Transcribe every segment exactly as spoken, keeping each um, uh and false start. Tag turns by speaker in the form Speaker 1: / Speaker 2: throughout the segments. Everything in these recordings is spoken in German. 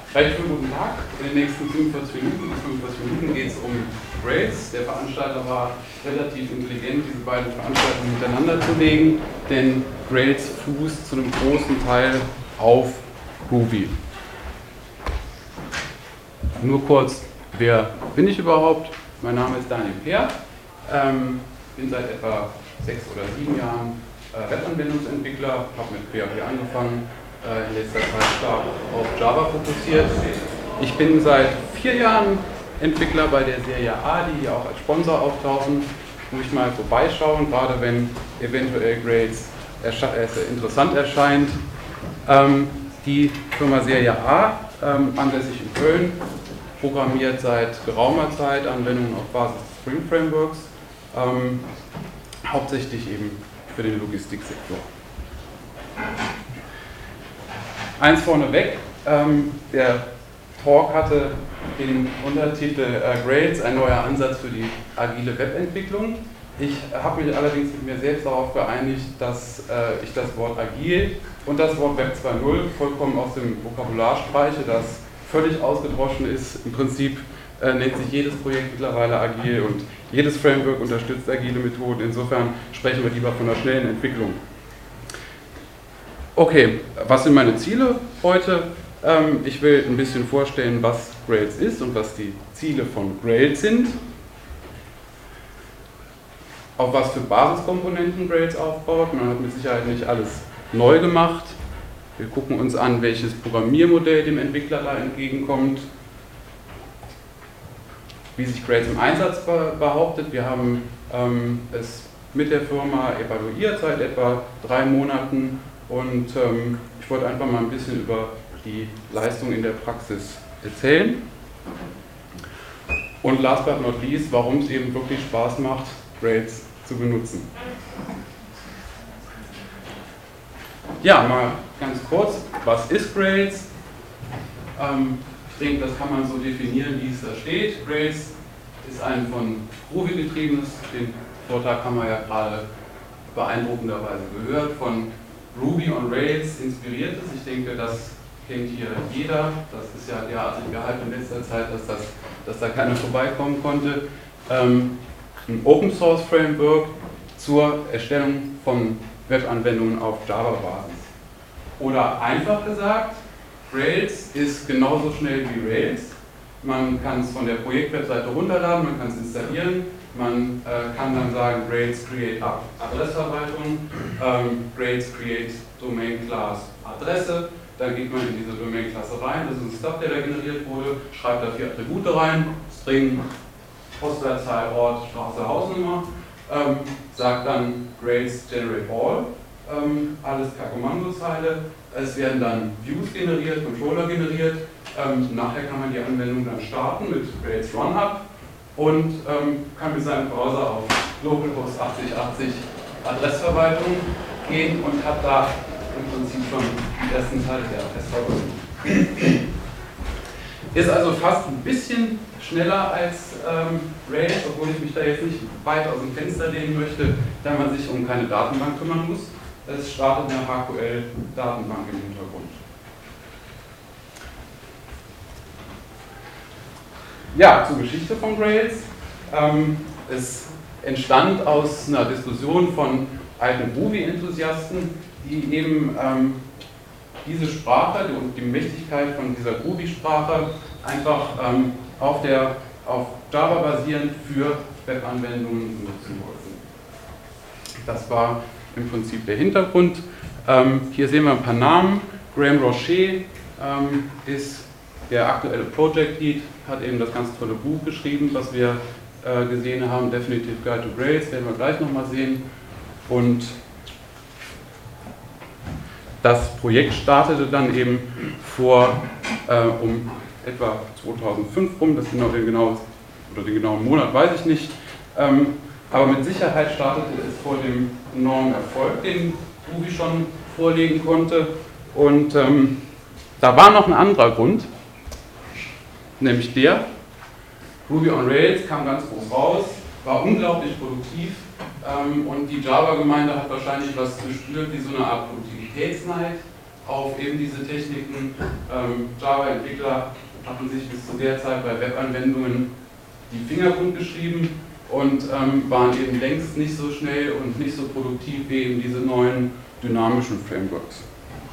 Speaker 1: Recht schönen guten Tag. In den nächsten fünfundvierzig Minuten, fünfundvierzig Minuten geht es um Grails. Der Veranstalter war relativ intelligent, diese beiden Veranstaltungen miteinander zu legen, denn Grails fußt zu einem großen Teil auf Groovy. Nur kurz, wer bin ich überhaupt? Mein Name ist Daniel Peer. Ähm, bin seit etwa sechs oder sieben Jahren äh, Webanwendungsentwickler, habe mit P H P angefangen, äh, in letzter Zeit stark auf Java fokussiert. Ich bin seit vier Jahren Entwickler bei der Serie A, die hier auch als Sponsor auftauchen. Ruhig mal vorbeischauen, gerade wenn eventuell Grails ersche- interessant erscheint. Ähm, die Firma Serie A, ähm, ansässig in Köln, programmiert seit geraumer Zeit Anwendungen auf Basis des Spring Frameworks, ähm, hauptsächlich eben für den Logistiksektor. Eins vorneweg, ähm, der Talk hatte den Untertitel äh, Grails, ein neuer Ansatz für die agile Webentwicklung. Ich habe mich allerdings mit mir selbst darauf geeinigt, dass äh, ich das Wort agil und das Wort Web zwei Punkt null vollkommen aus dem Vokabular streiche, das völlig ausgedroschen ist. Im Prinzip äh, nennt sich jedes Projekt mittlerweile agil und jedes Framework unterstützt agile Methoden. Insofern sprechen wir lieber von einer schnellen Entwicklung. Okay, was sind meine Ziele heute? Ähm, ich will ein bisschen vorstellen, was Grails ist und was die Ziele von Grails sind. Auf was für Basiskomponenten Grails aufbaut. Man hat mit Sicherheit nicht alles neu gemacht. Wir gucken uns an, welches Programmiermodell dem Entwickler da entgegenkommt, wie sich Grails im Einsatz behauptet. Wir haben ähm, es mit der Firma evaluiert seit etwa drei Monaten und ähm, ich wollte einfach mal ein bisschen über die Leistung in der Praxis erzählen. Und last but not least, warum es eben wirklich Spaß macht, Grails zu benutzen. Ja, mal ganz kurz, was ist Grails? Ähm, ich denke, das kann man so definieren, wie es da steht. Grails ist ein von Groovy getriebenes, den Vortrag haben wir ja gerade beeindruckenderweise gehört, von Ruby on Rails inspiriertes. Ich denke, das kennt hier jeder. Das ist ja derartig gehypt in letzter Zeit, dass, das, dass da keiner vorbeikommen konnte. Ähm, ein Open Source Framework zur Erstellung von Webanwendungen auf Java-Basis. Oder einfach gesagt, Grails ist genauso schnell wie Rails. Man kann es von der Projektwebseite runterladen, man kann es installieren, man äh, kann dann sagen Grails create Adressverwaltung, ähm, Grails create Domain Class Adresse, dann geht man in diese Domain Klasse rein, das ist ein Stub, der da generiert wurde, schreibt da vier Attribute rein, String, Postleitzahl, Ort, Straße, Hausnummer, ähm, sagt dann Grails generate all, ähm, alles per Kommandozeile. Es werden dann Views generiert, Controller generiert. Ähm, nachher kann man die Anwendung dann starten mit Grails Run-Up und ähm, kann mit seinem Browser auf Localhost achtzig achtzig Adressverwaltung gehen und hat da im Prinzip schon die ersten Teile der Adressverwaltung. Ist also fast ein bisschen schneller als ähm, Rails, obwohl ich mich da jetzt nicht weit aus dem Fenster lehnen möchte, da man sich um keine Datenbank kümmern muss. Es startet eine H Q L-Datenbank im Hintergrund. Ja, zur Geschichte von Grails. Ähm, es entstand aus einer Diskussion von alten Groovy-Enthusiasten, die eben ähm, diese Sprache und die Mächtigkeit von dieser Groovy-Sprache einfach ähm, auf, der, auf Java basierend für Webanwendungen nutzen wollten. Das war im Prinzip der Hintergrund. Ähm, hier sehen wir ein paar Namen. Graham Rocher ähm, ist der aktuelle Project Lead, hat eben das ganz tolle Buch geschrieben, was wir äh, gesehen haben, Definitive Guide to Grails, werden wir gleich nochmal sehen. Und das Projekt startete dann eben vor äh, um etwa zweitausendfünf rum, das genau, den, genau, oder den genauen Monat weiß ich nicht, ähm, aber mit Sicherheit startete es vor dem enormen Erfolg, den Groovy schon vorlegen konnte. Und ähm, da war noch ein anderer Grund, nämlich der, Ruby on Rails kam ganz groß raus, war unglaublich produktiv ähm, und die Java-Gemeinde hat wahrscheinlich was gespürt wie so eine Art Produktivitätsneid auf eben diese Techniken. Ähm, Java-Entwickler hatten sich bis zu der Zeit bei Webanwendungen die Finger wund geschrieben und ähm, waren eben längst nicht so schnell und nicht so produktiv wie eben diese neuen dynamischen Frameworks.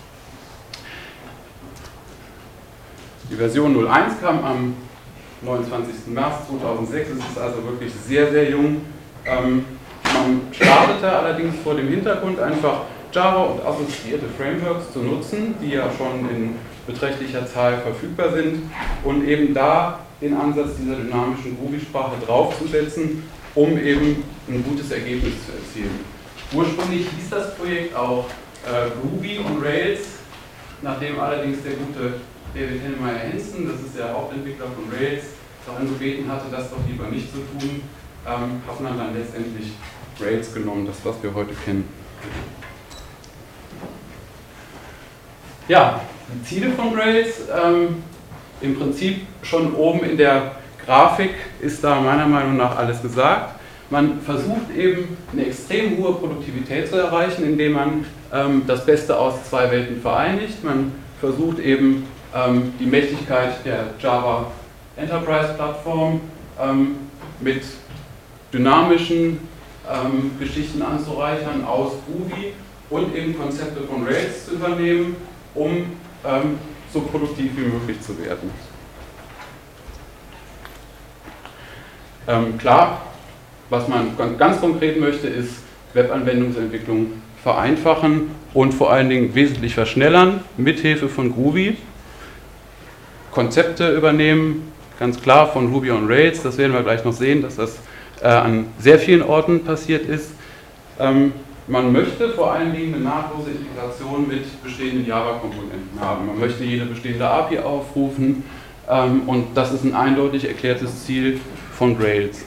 Speaker 1: Die Version null Punkt eins kam am neunundzwanzigsten März zweitausendsechs, es ist also wirklich sehr, sehr jung. Ähm, man startete allerdings vor dem Hintergrund einfach Java und assoziierte Frameworks zu nutzen, die ja schon in beträchtlicher Zahl verfügbar sind und eben da den Ansatz dieser dynamischen Groovy-Sprache draufzusetzen, um eben ein gutes Ergebnis zu erzielen. Ursprünglich hieß das Projekt auch äh, Groovy on Rails, nachdem allerdings der gute David Heinemeier-Hansson, das ist der Hauptentwickler von Rails, daran gebeten hatte, das doch lieber nicht zu tun, ähm, hat man dann letztendlich Rails genommen, das was wir heute kennen. Ja, die Ziele von Rails, ähm, im Prinzip schon oben in der Grafik ist da meiner Meinung nach alles gesagt. Man versucht eben eine extrem hohe Produktivität zu erreichen, indem man ähm, das Beste aus zwei Welten vereinigt. Man versucht eben ähm, die Mächtigkeit der Java Enterprise Plattform ähm, mit dynamischen ähm, Geschichten anzureichern aus Groovy und eben Konzepte von Rails zu übernehmen, um ähm, so produktiv wie möglich zu werden. Ähm, klar, was man ganz konkret möchte, ist Webanwendungsentwicklung vereinfachen und vor allen Dingen wesentlich verschnellern, mithilfe von Groovy. Konzepte übernehmen, ganz klar von Ruby on Rails, das werden wir gleich noch sehen, dass das äh, an sehr vielen Orten passiert ist. Ähm, man möchte vor allen Dingen eine nahtlose Integration mit bestehenden Java-Komponenten haben. Man möchte jede bestehende A P I aufrufen ähm, und das ist ein eindeutig erklärtes Ziel von Rails.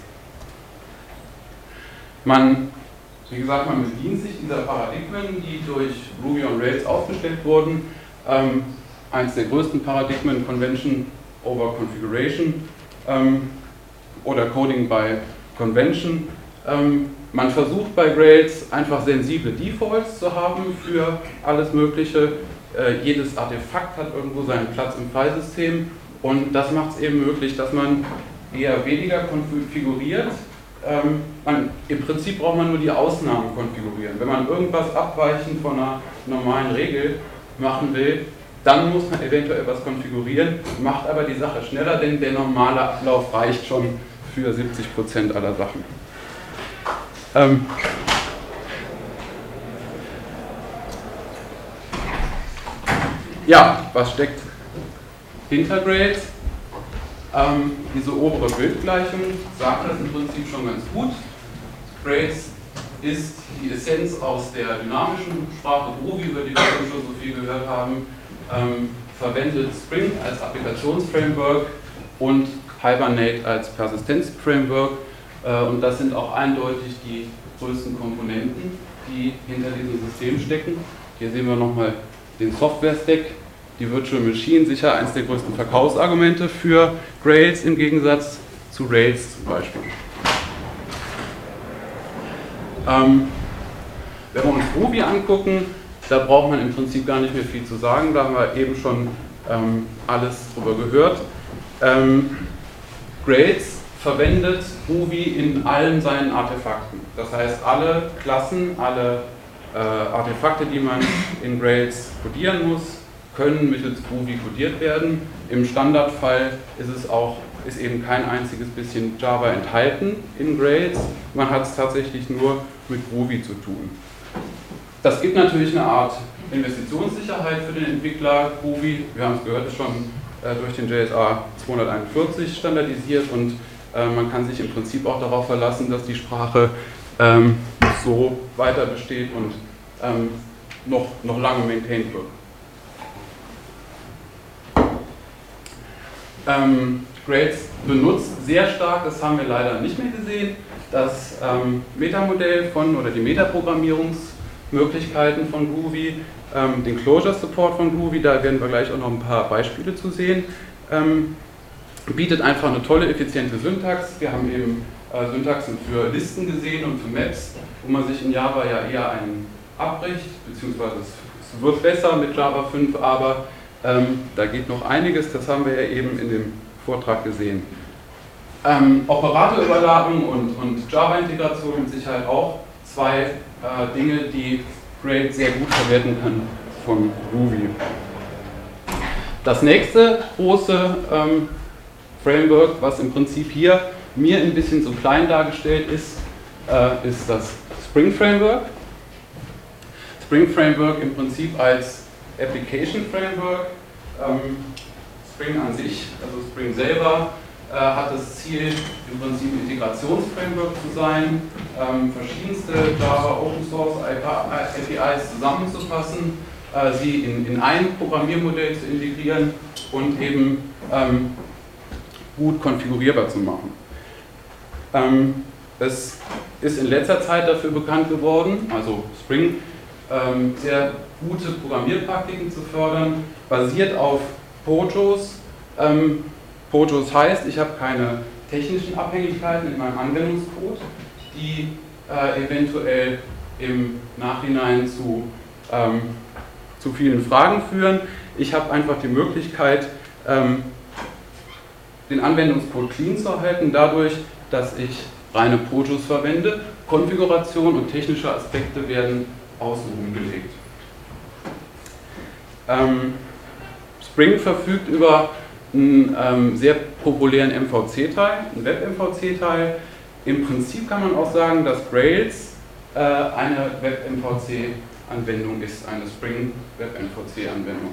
Speaker 1: Man, wie gesagt, man bedient sich dieser Paradigmen, die durch Ruby on Rails aufgestellt wurden. Ähm, eins der größten Paradigmen, Convention over Configuration ähm, oder Coding by Convention. Ähm, man versucht bei Rails einfach sensible Defaults zu haben für alles Mögliche. Äh, jedes Artefakt hat irgendwo seinen Platz im Filesystem und das macht es eben möglich, dass man eher weniger konfiguriert. Ähm, man, Im Prinzip braucht man nur die Ausnahmen konfigurieren. Wenn man irgendwas abweichend von einer normalen Regel machen will, dann muss man eventuell was konfigurieren, macht aber die Sache schneller, denn der normale Ablauf reicht schon für siebzig Prozent aller Sachen. Ähm ja, was steckt hinter Rails? Ähm, diese obere Bildgleichung sagt das im Prinzip schon ganz gut. Rails ist die Essenz aus der dynamischen Sprache Groovy, über die wir schon so viel gehört haben, ähm, verwendet Spring als Applikationsframework und Hibernate als Persistenzframework äh, und das sind auch eindeutig die größten Komponenten, die hinter diesem System stecken. Hier sehen wir nochmal den Software-Stack, die Virtual Machine, sicher eines der größten Verkaufsargumente für Rails im Gegensatz zu Rails zum Beispiel. Ähm, wenn wir uns Ruby angucken, da braucht man im Prinzip gar nicht mehr viel zu sagen, da haben wir eben schon ähm, alles drüber gehört. Ähm, Rails verwendet Ruby in allen seinen Artefakten. Das heißt, alle Klassen, alle äh, Artefakte, die man in Rails codieren muss, können mittels Groovy codiert werden. Im Standardfall ist es auch, ist eben kein einziges bisschen Java enthalten in Rails. Man hat es tatsächlich nur mit Groovy zu tun. Das gibt natürlich eine Art Investitionssicherheit für den Entwickler. Groovy, wir haben es gehört, ist schon äh, durch den J S A zweihunderteinundvierzig standardisiert und äh, man kann sich im Prinzip auch darauf verlassen, dass die Sprache ähm, so weiter besteht und ähm, noch, noch lange maintained wird. Ähm, Rails benutzt sehr stark, das haben wir leider nicht mehr gesehen, das ähm, Metamodell von oder die Metaprogrammierungsmöglichkeiten von Groovy, ähm, den Closure Support von Groovy, da werden wir gleich auch noch ein paar Beispiele zu sehen, ähm, bietet einfach eine tolle, effiziente Syntax. Wir haben eben äh, Syntaxen für Listen gesehen und für Maps, wo man sich in Java ja eher einen abbricht, beziehungsweise es es wird besser mit Java fünf, aber ähm, da geht noch einiges, das haben wir ja eben in dem Vortrag gesehen. Ähm, Operatorüberladung und, und Java-Integration mit Sicherheit auch zwei äh, Dinge, die Gradle sehr gut verwerten kann von Groovy. Das nächste große ähm, Framework, was im Prinzip hier mir ein bisschen so klein dargestellt ist, äh, ist das Spring Framework. Spring Framework im Prinzip als Application Framework. Ähm, Spring an sich, also Spring selber, äh, hat das Ziel, im Prinzip ein Integrationsframework zu sein, ähm, verschiedenste Java Open Source A P Is zusammenzufassen, äh, sie in, in ein Programmiermodell zu integrieren und eben ähm, gut konfigurierbar zu machen. Ähm, es ist in letzter Zeit dafür bekannt geworden, also Spring, ähm, sehr gute Programmierpraktiken zu fördern, basiert auf Pojos. Ähm, Pojos heißt, ich habe keine technischen Abhängigkeiten in meinem Anwendungscode, die äh, eventuell im Nachhinein zu, ähm, zu vielen Fragen führen. Ich habe einfach die Möglichkeit, ähm, den Anwendungscode clean zu erhalten, dadurch, dass ich reine Pojos verwende. Konfiguration und technische Aspekte werden außen umgelegt. Ähm, Spring verfügt über einen ähm, sehr populären M V C-Teil, einen Web-M V C-Teil. Im Prinzip kann man auch sagen, dass Rails äh, eine Web-M V C-Anwendung ist, eine Spring Web-M V C-Anwendung.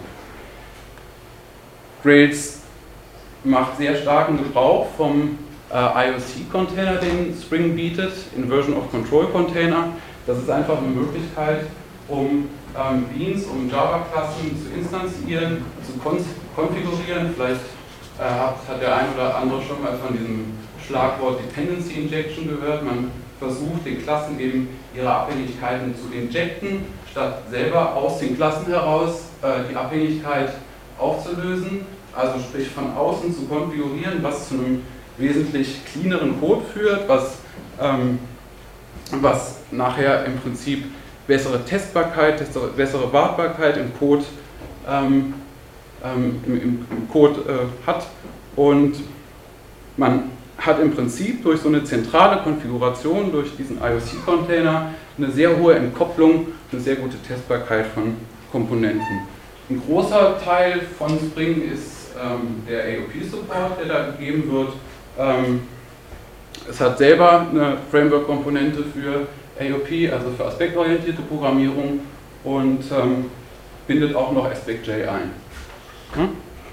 Speaker 1: Rails macht sehr starken Gebrauch vom äh, I O C-Container, den Spring bietet, Inversion of Control Container. Das ist einfach eine Möglichkeit, um ähm, Beans, um Java-Klassen zu instanzieren, zu kon konfigurieren. Vielleicht äh, hat, hat der ein oder andere schon mal von diesem Schlagwort Dependency Injection gehört. Man versucht, den Klassen eben ihre Abhängigkeiten zu injecten, statt selber aus den Klassen heraus äh, die Abhängigkeit aufzulösen. Also sprich von außen zu konfigurieren, was zu einem wesentlich cleaneren Code führt, was, ähm, was nachher im Prinzip bessere Testbarkeit, bessere Wartbarkeit im Code, ähm, ähm, im, im Code äh, hat. Und man hat im Prinzip durch so eine zentrale Konfiguration, durch diesen I O C-Container, eine sehr hohe Entkopplung, eine sehr gute Testbarkeit von Komponenten. Ein großer Teil von Spring ist ähm, der A O P-Support, der da gegeben wird. Ähm, es hat selber eine Framework-Komponente für A O P, also für aspektorientierte Programmierung, und ähm, bindet auch noch Aspect J ein. Hm?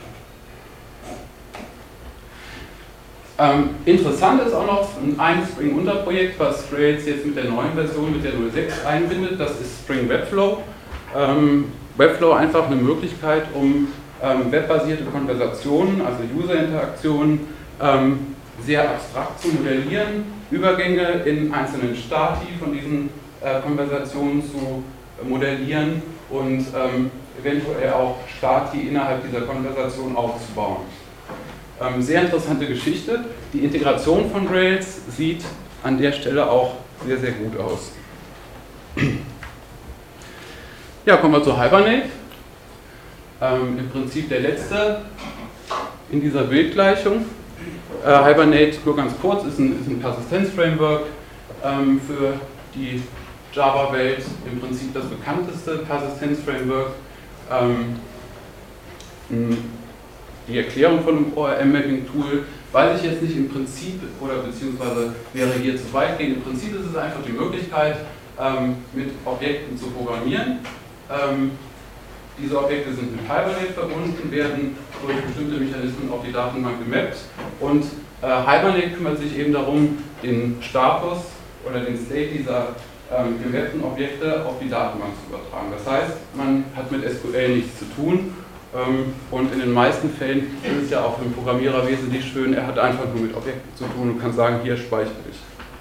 Speaker 1: Ähm, interessant ist auch noch ein Spring-Unterprojekt, was Rails jetzt mit der neuen Version, mit der null Punkt sechs einbindet, das ist Spring Webflow. Ähm, Webflow einfach eine Möglichkeit, um ähm, webbasierte Konversationen, also User-Interaktionen, ähm, sehr abstrakt zu modellieren, Übergänge in einzelnen Stati von diesen äh, Konversationen zu äh, modellieren und ähm, eventuell auch Stati innerhalb dieser Konversation aufzubauen. Ähm, sehr interessante Geschichte. Die Integration von Rails sieht an der Stelle auch sehr, sehr gut aus. Ja, kommen wir zu Hibernate. Ähm, Im Prinzip der letzte in dieser Bildgleichung. Äh, Hibernate, nur ganz kurz, ist ein, ist ein Persistenz-Framework ähm, für die Java-Welt, im Prinzip das bekannteste Persistenz-Framework. Ähm, die Erklärung von einem O R M-Mapping-Tool weiß ich jetzt nicht im Prinzip, oder beziehungsweise wäre hier zu weit gehen. Im Prinzip ist es einfach die Möglichkeit, ähm, mit Objekten zu programmieren. Ähm, diese Objekte sind mit Hibernate verbunden, werden durch bestimmte Mechanismen auf die Datenbank gemappt, und äh, Hibernate kümmert sich eben darum, den Status oder den State dieser ähm, gemappten Objekte auf die Datenbank zu übertragen. Das heißt, man hat mit S Q L nichts zu tun, ähm, und in den meisten Fällen ist es ja auch für einen Programmierer wesentlich schön, er hat einfach nur mit Objekten zu tun und kann sagen, hier speichere ich.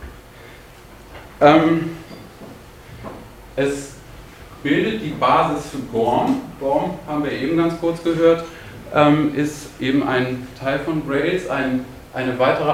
Speaker 1: Ähm, es bildet die Basis für Gorm. Gorm, haben wir eben ganz kurz gehört, ähm, ist eben ein Teil von Rails, ein, eine weitere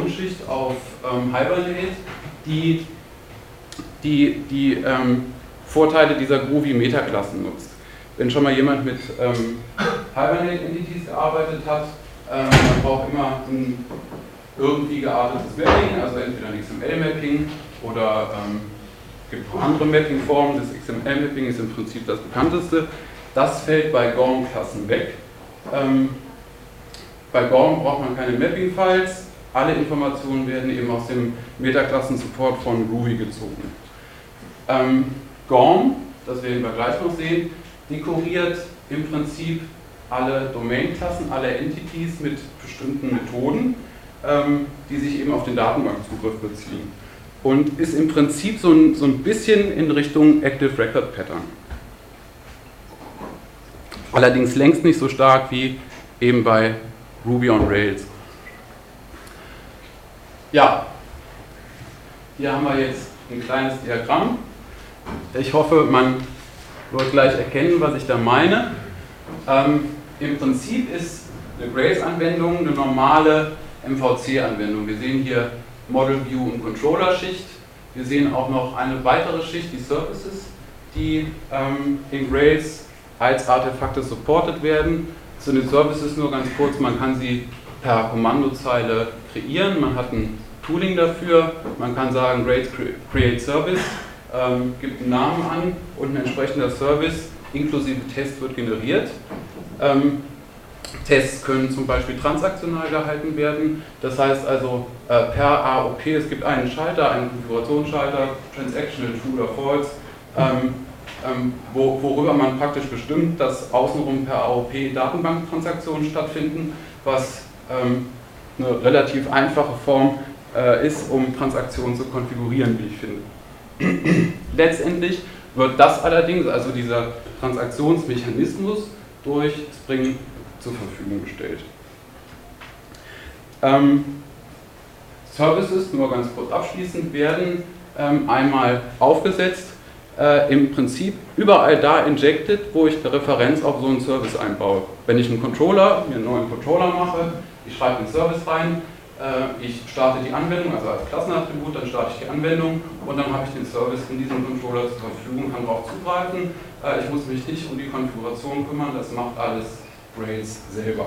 Speaker 1: Abstraktionsschicht auf ähm, Hibernate, die die, die ähm, Vorteile dieser Groovy-Metaklassen nutzt. Wenn schon mal jemand mit ähm, Hibernate-Entities gearbeitet hat, ähm, man braucht immer ein irgendwie geartetes Mapping, also entweder ein X M L-Mapping oder ähm, gibt auch andere Mapping-Formen. Das X M L-Mapping ist im Prinzip das bekannteste. Das fällt bei Gorm-Klassen weg. Ähm, bei Gorm braucht man keine Mapping-Files. Alle Informationen werden eben aus dem Metaklassen-Support von Groovy gezogen. Ähm, Gorm, das werden wir gleich noch sehen, dekoriert im Prinzip alle Domain-Klassen, alle Entities mit bestimmten Methoden, ähm, die sich eben auf den Datenbankzugriff beziehen. Und ist im Prinzip so ein, so ein bisschen in Richtung Active Record Pattern. Allerdings längst nicht so stark wie eben bei Ruby on Rails. Ja, hier haben wir jetzt ein kleines Diagramm. Ich hoffe, man wird gleich erkennen, was ich da meine. Ähm, Im Prinzip ist eine Grails-Anwendung eine normale M V C-Anwendung. Wir sehen hier Model View und Controller-Schicht. Wir sehen auch noch eine weitere Schicht, die Services, die ähm, in Grails als Artefakte supported werden. Zu den Services nur ganz kurz, man kann sie per Kommandozeile kreieren, man hat ein Tooling dafür, man kann sagen Grails Create Service, ähm, gibt einen Namen an und ein entsprechender Service inklusive Test wird generiert. Ähm, Tests können zum Beispiel transaktional gehalten werden, das heißt also äh, per A O P, es gibt einen Schalter, einen Konfigurationsschalter, Transactional True oder False, ähm, ähm, wo, worüber man praktisch bestimmt, dass außenrum per A O P Datenbanktransaktionen stattfinden, was ähm, eine relativ einfache Form äh, ist, um Transaktionen zu konfigurieren, wie ich finde. Letztendlich wird das allerdings, also dieser Transaktionsmechanismus, durch Spring zur Verfügung gestellt. Ähm, Services, nur ganz kurz abschließend, werden ähm, einmal aufgesetzt, äh, im Prinzip überall da injected, wo ich eine Referenz auf so einen Service einbaue. Wenn ich einen Controller, mir einen neuen Controller mache, ich schreibe den Service rein, äh, ich starte die Anwendung, also als Klassenattribut, dann starte ich die Anwendung und dann habe ich den Service in diesem Controller zur Verfügung, kann darauf zugreifen. Äh, ich muss mich nicht um die Konfiguration kümmern, das macht alles Grails selber.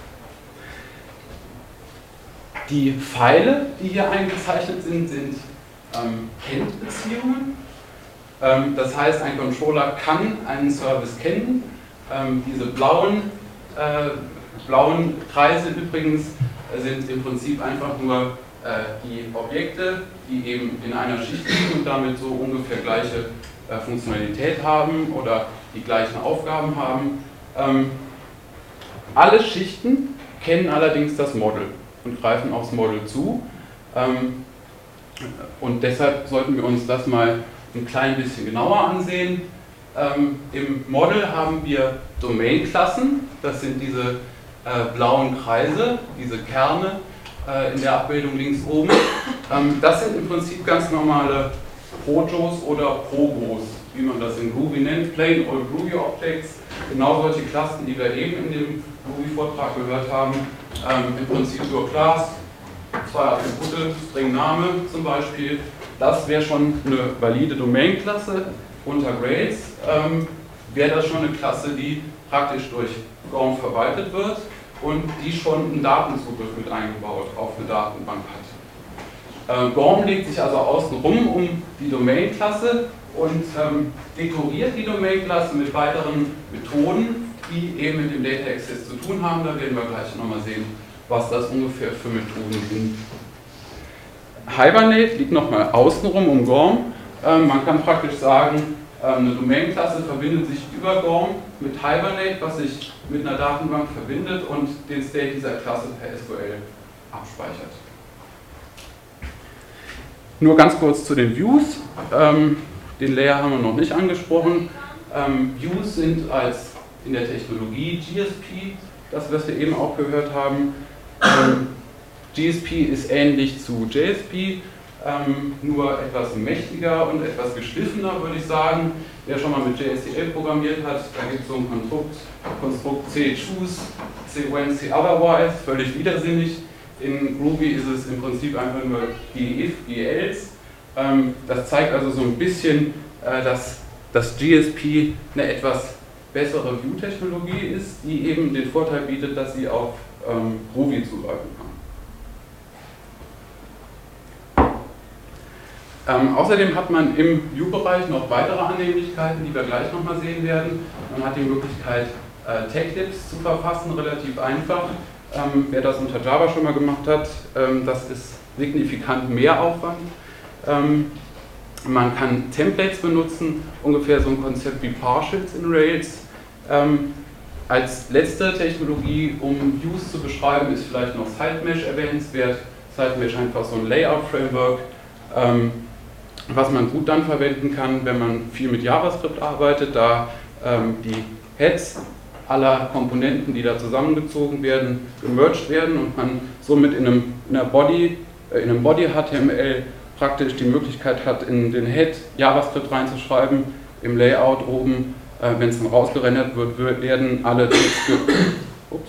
Speaker 1: Die Pfeile, die hier eingezeichnet sind, sind ähm, Kennt-Beziehungen. Ähm, das heißt, ein Controller kann einen Service kennen. Ähm, diese blauen, äh, blauen Kreise übrigens äh, sind im Prinzip einfach nur äh, die Objekte, die eben in einer Schicht liegen und damit so ungefähr gleiche äh, Funktionalität haben oder die gleichen Aufgaben haben. Ähm, Alle Schichten kennen allerdings das Model und greifen aufs Model zu. Ähm, und deshalb sollten wir uns das mal ein klein bisschen genauer ansehen. Ähm, Im Model haben wir Domain-Klassen, das sind diese äh, blauen Kreise, diese Kerne äh, in der Abbildung links oben. Ähm, das sind im Prinzip ganz normale Projos oder Progos, wie man das in Groovy nennt, Plain Old Groovy Objects. Genau solche Klassen, die wir eben in dem Groovy-Vortrag gehört haben, ähm, im Prinzip nur Class, zwei Attribute, String Name zum Beispiel. Das wäre schon eine valide Domain-Klasse unter Grails. Ähm, wäre das schon eine Klasse, die praktisch durch Gorm verwaltet wird und die schon einen Datenzugriff mit eingebaut auf eine Datenbank hat. Äh, Gorm legt sich also außenrum um die Domain-Klasse und ähm, dekoriert die Domain-Klasse mit weiteren Methoden, die eben mit dem Data Access zu tun haben. Da werden wir gleich nochmal sehen, was das ungefähr für Methoden sind. Hibernate liegt nochmal außenrum um Gorm. Ähm, man kann praktisch sagen, ähm, eine Domain-Klasse verbindet sich über Gorm mit Hibernate, was sich mit einer Datenbank verbindet und den State dieser Klasse per S Q L abspeichert. Nur ganz kurz zu den Views. Ähm, den Layer haben wir noch nicht angesprochen. Ähm, Views sind als in der Technologie G S P, das was wir eben auch gehört haben. Ähm, G S P ist ähnlich zu J S P, ähm, nur etwas mächtiger und etwas geschliffener, würde ich sagen. Wer schon mal mit J S T L programmiert hat, da gibt es so ein Konstrukt, Konstrukt C choose, C when, C otherwise, völlig widersinnig. In Groovy ist es im Prinzip einfach nur G if, G else. Ähm, das zeigt also so ein bisschen, äh, dass dass G S P eine etwas bessere View-Technologie ist, die eben den Vorteil bietet, dass sie auf ähm, Groovy zugreifen kann. Ähm, außerdem hat man im View-Bereich noch weitere Annehmlichkeiten, die wir gleich nochmal sehen werden. Man hat die Möglichkeit, äh, Tech-Dips zu verfassen, relativ einfach. Ähm, wer das unter Java schon mal gemacht hat, ähm, das ist signifikant mehr Aufwand. Ähm, man kann Templates benutzen, ungefähr so ein Konzept wie Partials in Rails. Ähm, als letzte Technologie, um Views zu beschreiben, ist vielleicht noch SiteMesh erwähnenswert. SiteMesh einfach so ein Layout-Framework, ähm, was man gut dann verwenden kann, wenn man viel mit JavaScript arbeitet, da ähm, die Heads aller Komponenten, die da zusammengezogen werden, gemerged werden und man somit in einem, in einer Body, äh, in einem Body-H T M L praktisch die Möglichkeit hat, in den Head JavaScript reinzuschreiben, im Layout oben, äh, wenn es dann rausgerendert wird, werden alle Texte, ups,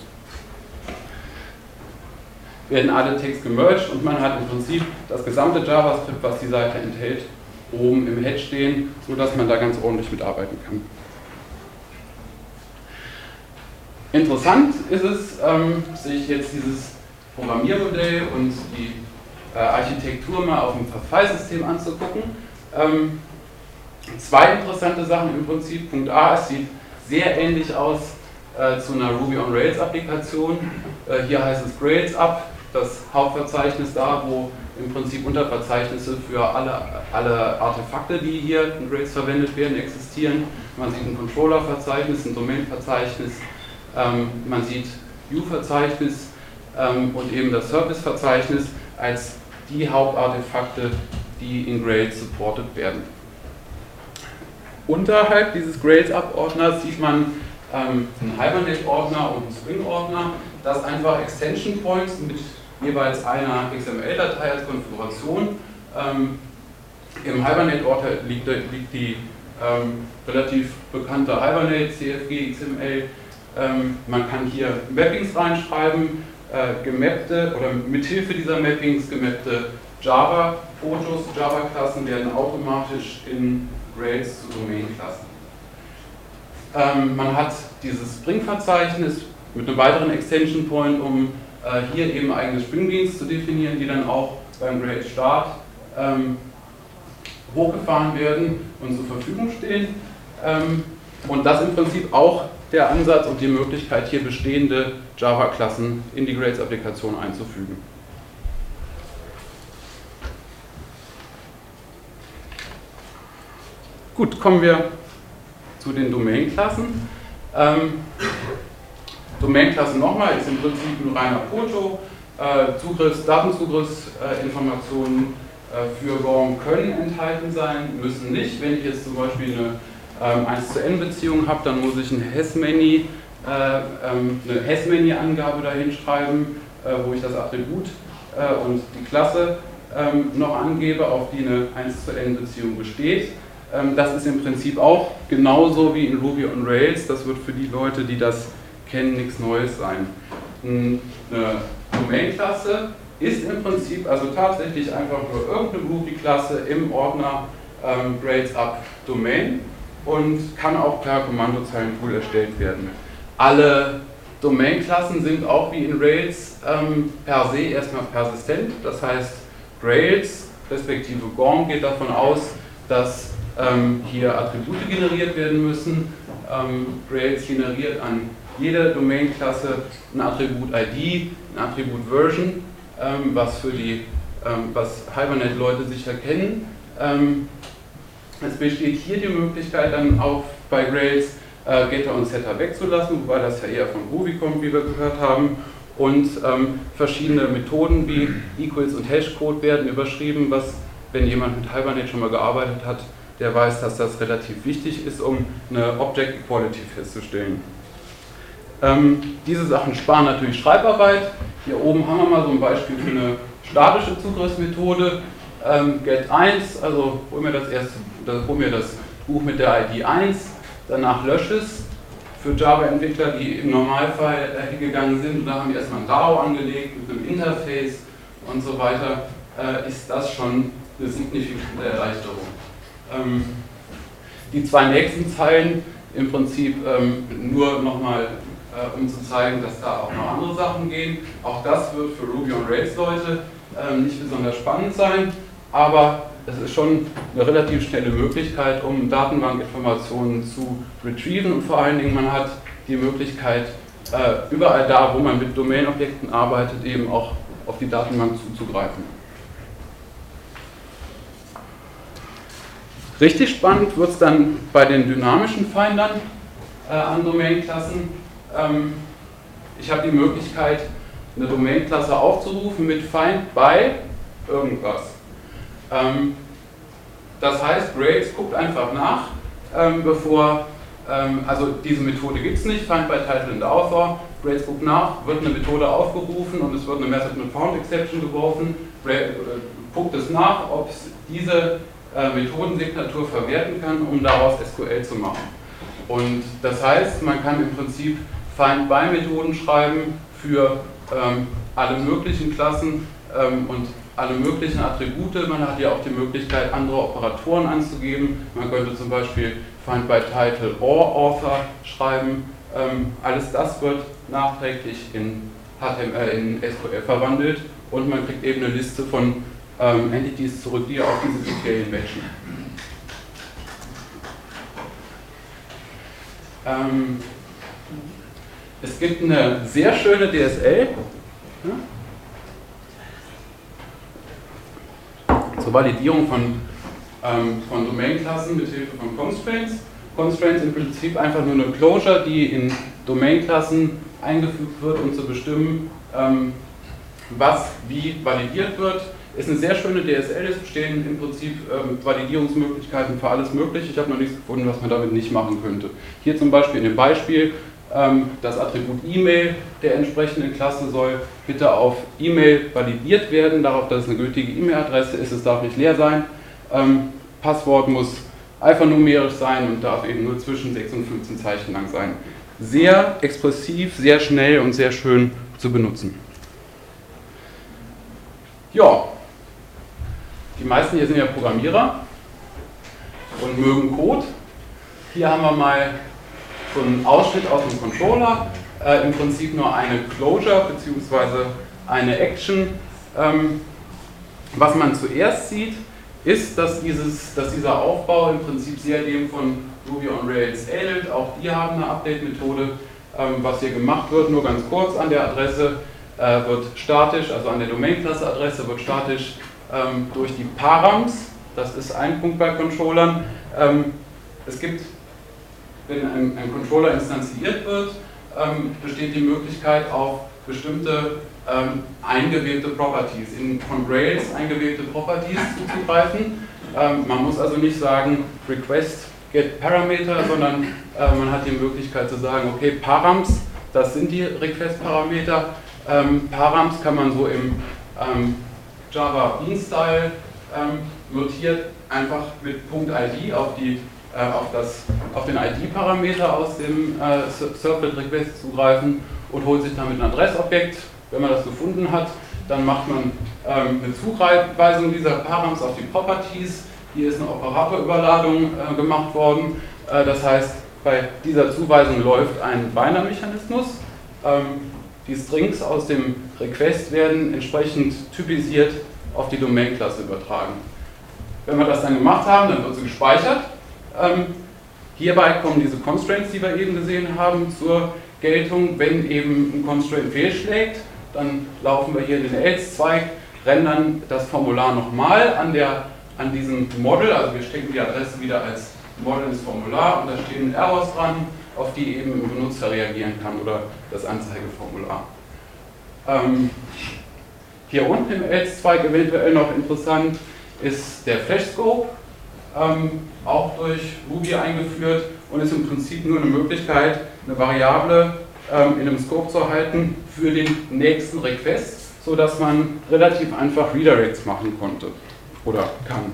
Speaker 1: werden alle Texte gemerged und man hat im Prinzip das gesamte JavaScript, was die Seite enthält, oben im Head stehen, sodass man da ganz ordentlich mitarbeiten kann. Interessant ist es, ähm, sich jetzt dieses Programmiermodell und die äh, Architektur mal auf dem File-System anzugucken. Ähm, zwei interessante Sachen im Prinzip. Punkt A, es sieht sehr ähnlich aus äh, zu einer Ruby on Rails Applikation. Äh, hier heißt es Grails Up, das Hauptverzeichnis da, wo im Prinzip Unterverzeichnisse für alle, alle Artefakte, die hier in Rails verwendet werden, existieren. Man sieht ein Controller-Verzeichnis, ein Domain-Verzeichnis, ähm, man sieht View-Verzeichnis ähm, und eben das Service-Verzeichnis als die Hauptartefakte, die in Grails supported werden. Unterhalb dieses Grails-Up-Ordners sieht man ähm, einen Hibernate-Ordner und einen Swing-Ordner, das einfach Extension Points mit jeweils einer X M L-Datei als Konfiguration. Ähm, Im Hibernate-Ordner liegt, liegt die ähm, relativ bekannte Hibernate, C F G, X M L. Ähm, man kann hier Mappings reinschreiben, äh, gemappte oder mithilfe dieser Mappings gemappte Java-Fotos, Java-Klassen werden automatisch in Grails zu Domain-Klassen. Ähm, man hat dieses Spring-Verzeichnis mit einem weiteren Extension Point, um äh, hier eben eigene Spring-Beans zu definieren, die dann auch beim Grails-Start ähm, hochgefahren werden und zur Verfügung stehen. Ähm, und das im Prinzip auch der Ansatz und die Möglichkeit, hier bestehende Java-Klassen in die Grails-Applikation einzufügen. Gut, kommen wir zu den Domain-Klassen. Ähm, Domain-Klassen nochmal ist im Prinzip ein reiner Foto. Äh, Zugriffs-, Datenzugriffsinformationen äh, für Gorm können enthalten sein, müssen nicht. Wenn ich jetzt zum Beispiel eine ähm, eins zu n Beziehung habe, dann muss ich ein Has-Many, äh, ähm, eine Has-Many-Angabe dahin schreiben, äh, wo ich das Attribut äh, und die Klasse ähm, noch angebe, auf die eine eins zu n Beziehung besteht. Das ist im Prinzip auch genauso wie in Ruby on Rails. Das wird für die Leute, die das kennen, nichts Neues sein. Eine Domain-Klasse ist im Prinzip also tatsächlich einfach nur irgendeine Ruby-Klasse im Ordner ähm, Grails Up Domain und kann auch per Kommandozeilentool erstellt werden. Alle Domain-Klassen sind auch wie in Rails ähm, per se erstmal persistent. Das heißt, Grails respektive Gorm geht davon aus, dass Ähm, hier Attribute generiert werden müssen. Ähm, Grails generiert an jede Domain-Klasse ein Attribut-I D, ein Attribut-Version, ähm, was für die ähm, was Hibernate-Leute sicher kennen. Ähm, es besteht hier die Möglichkeit, dann auch bei Grails äh, Getter und Setter wegzulassen, wobei das ja eher von Ruby kommt, wie wir gehört haben. Und ähm, verschiedene Methoden wie Equals und Hashcode werden überschrieben, was, wenn jemand mit Hibernate schon mal gearbeitet hat, der weiß, dass das relativ wichtig ist, um eine Object Equality festzustellen. Ähm, diese Sachen sparen natürlich Schreibarbeit. Hier oben haben wir mal so ein Beispiel für eine statische Zugriffsmethode. Ähm, get eins, also hol mir das erste, hol mir das Buch mit der I D eins, danach lösche es. Für Java-Entwickler, die im Normalfall äh, gegangen sind und da haben wir erstmal ein D A O angelegt mit einem Interface und so weiter, äh, ist das schon eine signifikante Erleichterung. die zwei nächsten Zeilen im Prinzip ähm, nur nochmal, äh, um zu zeigen, dass da auch noch andere Sachen gehen. Auch das wird für Ruby on Rails Leute ähm, nicht besonders spannend sein, aber es ist schon eine relativ schnelle Möglichkeit, um Datenbankinformationen zu retrieven, und vor allen Dingen man hat die Möglichkeit, äh, überall da, wo man mit Domain-Objekten arbeitet, eben auch auf die Datenbank zuzugreifen. Richtig spannend wird es dann bei den dynamischen Findern äh, an Domain-Klassen. Ähm, ich habe die Möglichkeit, eine Domain-Klasse aufzurufen mit Find by irgendwas. Ähm, das heißt, Grades guckt einfach nach, ähm, bevor, ähm, also diese Methode gibt es nicht, Find by Title and Author. Grades guckt nach, wird eine Methode aufgerufen und es wird eine Method not found Exception geworfen. Grades äh, guckt es nach, ob es diese äh, Methodensignatur verwerten kann, um daraus S Q L zu machen. Und das heißt, man kann im Prinzip Find-by-Methoden schreiben für ähm, alle möglichen Klassen ähm, und alle möglichen Attribute. Man hat ja auch die Möglichkeit, andere Operatoren anzugeben. Man könnte zum Beispiel Find by Title or Author schreiben. Ähm, alles das wird nachträglich in, H T M L, in S Q L verwandelt und man kriegt eben eine Liste von ähm, Entities zurück, die auf diese Kriterien matchen. Ähm, es gibt eine sehr schöne D S L. Ja? Zur Validierung von, ähm, von Domain-Klassen mit Hilfe von Constraints. Constraints im Prinzip einfach nur eine Closure, die in Domain-Klassen eingefügt wird, um zu bestimmen, ähm, was wie validiert wird. Ist eine sehr schöne D S L, es bestehen im Prinzip ähm, Validierungsmöglichkeiten für alles Mögliche. Ich habe noch nichts gefunden, was man damit nicht machen könnte. Hier zum Beispiel in dem Beispiel, ähm, das Attribut E-Mail der entsprechenden Klasse soll bitte auf E-Mail validiert werden, darauf, dass es eine gültige E-Mail-Adresse ist, es darf nicht leer sein. Ähm, Passwort muss alphanumerisch sein und darf eben nur zwischen sechs und fünfzehn Zeichen lang sein. Sehr expressiv, sehr schnell und sehr schön zu benutzen. Ja, die meisten hier sind ja Programmierer und mögen Code. Hier haben wir mal so einen Ausschnitt aus dem Controller, äh, im Prinzip nur eine Closure bzw. eine Action. Ähm, was man zuerst sieht, ist, dass, dieses, dass dieser Aufbau im Prinzip sehr dem von Ruby on Rails ähnelt. Auch die haben eine Update-Methode. Ähm, was hier gemacht wird, nur ganz kurz, an der Adresse äh, wird statisch, also an der Domain-Klasse-Adresse wird statisch ähm, durch die Params, das ist ein Punkt bei Controllern. Ähm, es gibt, wenn ein, ein Controller instanziert wird, ähm, besteht die Möglichkeit auf bestimmte ähm, eingewählte Properties, in, von Rails eingewählte Properties zuzugreifen. Ähm, man muss also nicht sagen request get parameter, sondern äh, man hat die Möglichkeit zu sagen, okay, Params, das sind die Request-Parameter. Ähm, Params kann man so im ähm, Java Bean-Style ähm, notiert einfach mit .id auf, die, äh, auf, das, auf den I D-Parameter aus dem äh, Circled Request zugreifen und holt sich damit ein Adressobjekt. Wenn man das gefunden hat, dann macht man ähm, eine Zuweisung dieser Params auf die Properties. Hier ist eine Operatorüberladung äh, gemacht worden. Äh, das heißt, bei dieser Zuweisung läuft ein Binder-Mechanismus. Ähm, die Strings aus dem Request werden entsprechend typisiert auf die Domain-Klasse übertragen. Wenn wir das dann gemacht haben, dann wird sie gespeichert. Ähm, hierbei kommen diese Constraints, die wir eben gesehen haben, zur Geltung. Wenn eben ein Constraint fehlschlägt, dann laufen wir hier in den Else-Zweig, rendern das Formular nochmal an, an diesem Model, also wir stecken die Adresse wieder als Model ins Formular und da stehen Errors dran, auf die eben ein Benutzer reagieren kann oder das Anzeigeformular. Ähm, hier unten im Else-Zweig eventuell noch interessant ist der Flash-Scope, ähm, auch durch Ruby eingeführt und ist im Prinzip nur eine Möglichkeit, eine Variable ähm, in einem Scope zu erhalten für den nächsten Request, sodass man relativ einfach Redirects machen konnte oder kann.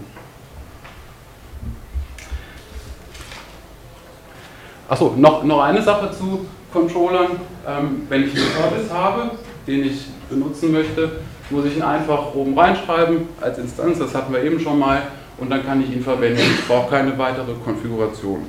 Speaker 1: Achso, noch, noch eine Sache zu Controllern. Ähm, wenn ich einen Service habe, den ich benutzen möchte, muss ich ihn einfach oben reinschreiben als Instanz, das hatten wir eben schon mal, und dann kann ich ihn verwenden. Ich brauche keine weitere Konfiguration.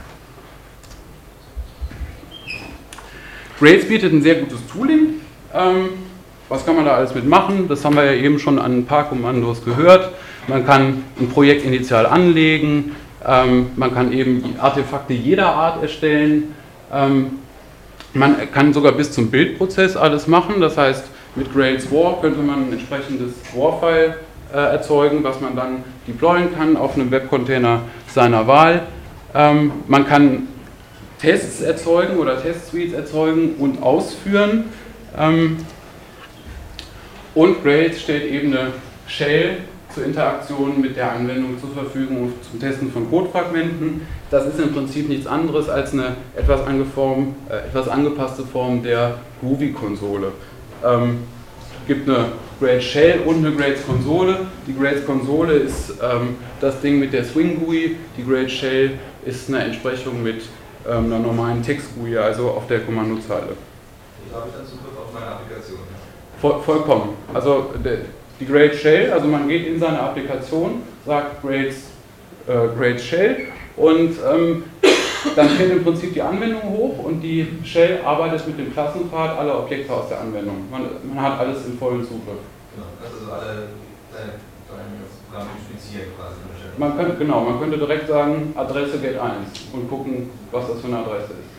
Speaker 1: Grades bietet ein sehr gutes Tooling. Ähm, was kann man da alles mitmachen? Das haben wir ja eben schon an ein paar Kommandos gehört. Man kann ein Projekt initial anlegen, ähm, man kann eben Artefakte jeder Art erstellen, ähm, man kann sogar bis zum Bildprozess alles machen. Das heißt, mit Grades War könnte man ein entsprechendes War-File äh, erzeugen, was man dann deployen kann auf einem Webcontainer seiner Wahl. Ähm, man kann Tests erzeugen oder Test-Suites erzeugen und ausführen. Ähm, und Grades stellt eben eine Shell zur Interaktion mit der Anwendung zur Verfügung und zum Testen von Codefragmenten. Das ist im Prinzip nichts anderes als eine etwas, angeform, äh, etwas angepasste Form der Groovy-Konsole. Ähm, es gibt eine Grades Shell und eine Grades Konsole. Die Grades Konsole ist ähm, das Ding mit der Swing G U I. Die Grades Shell ist eine Entsprechung mit ähm, einer normalen Text G U I, also auf der Kommandozeile.
Speaker 2: Wie habe ich dann Zugriff auf meine Applikation?
Speaker 1: Voll, vollkommen. Also der, die Grades Shell, also man geht in seine Applikation, sagt Grades, äh, Grades Shell und ähm, dann fährt im Prinzip die Anwendung hoch und die Shell arbeitet mit dem Klassenpfad aller Objekte aus der Anwendung. Man, man hat alles im vollen Zugriff.
Speaker 2: Genau, also alle deine, deine Programme spezifizieren quasi.
Speaker 1: Man könnte, genau, man könnte direkt sagen, Adresse get eins und gucken, was das für eine Adresse ist.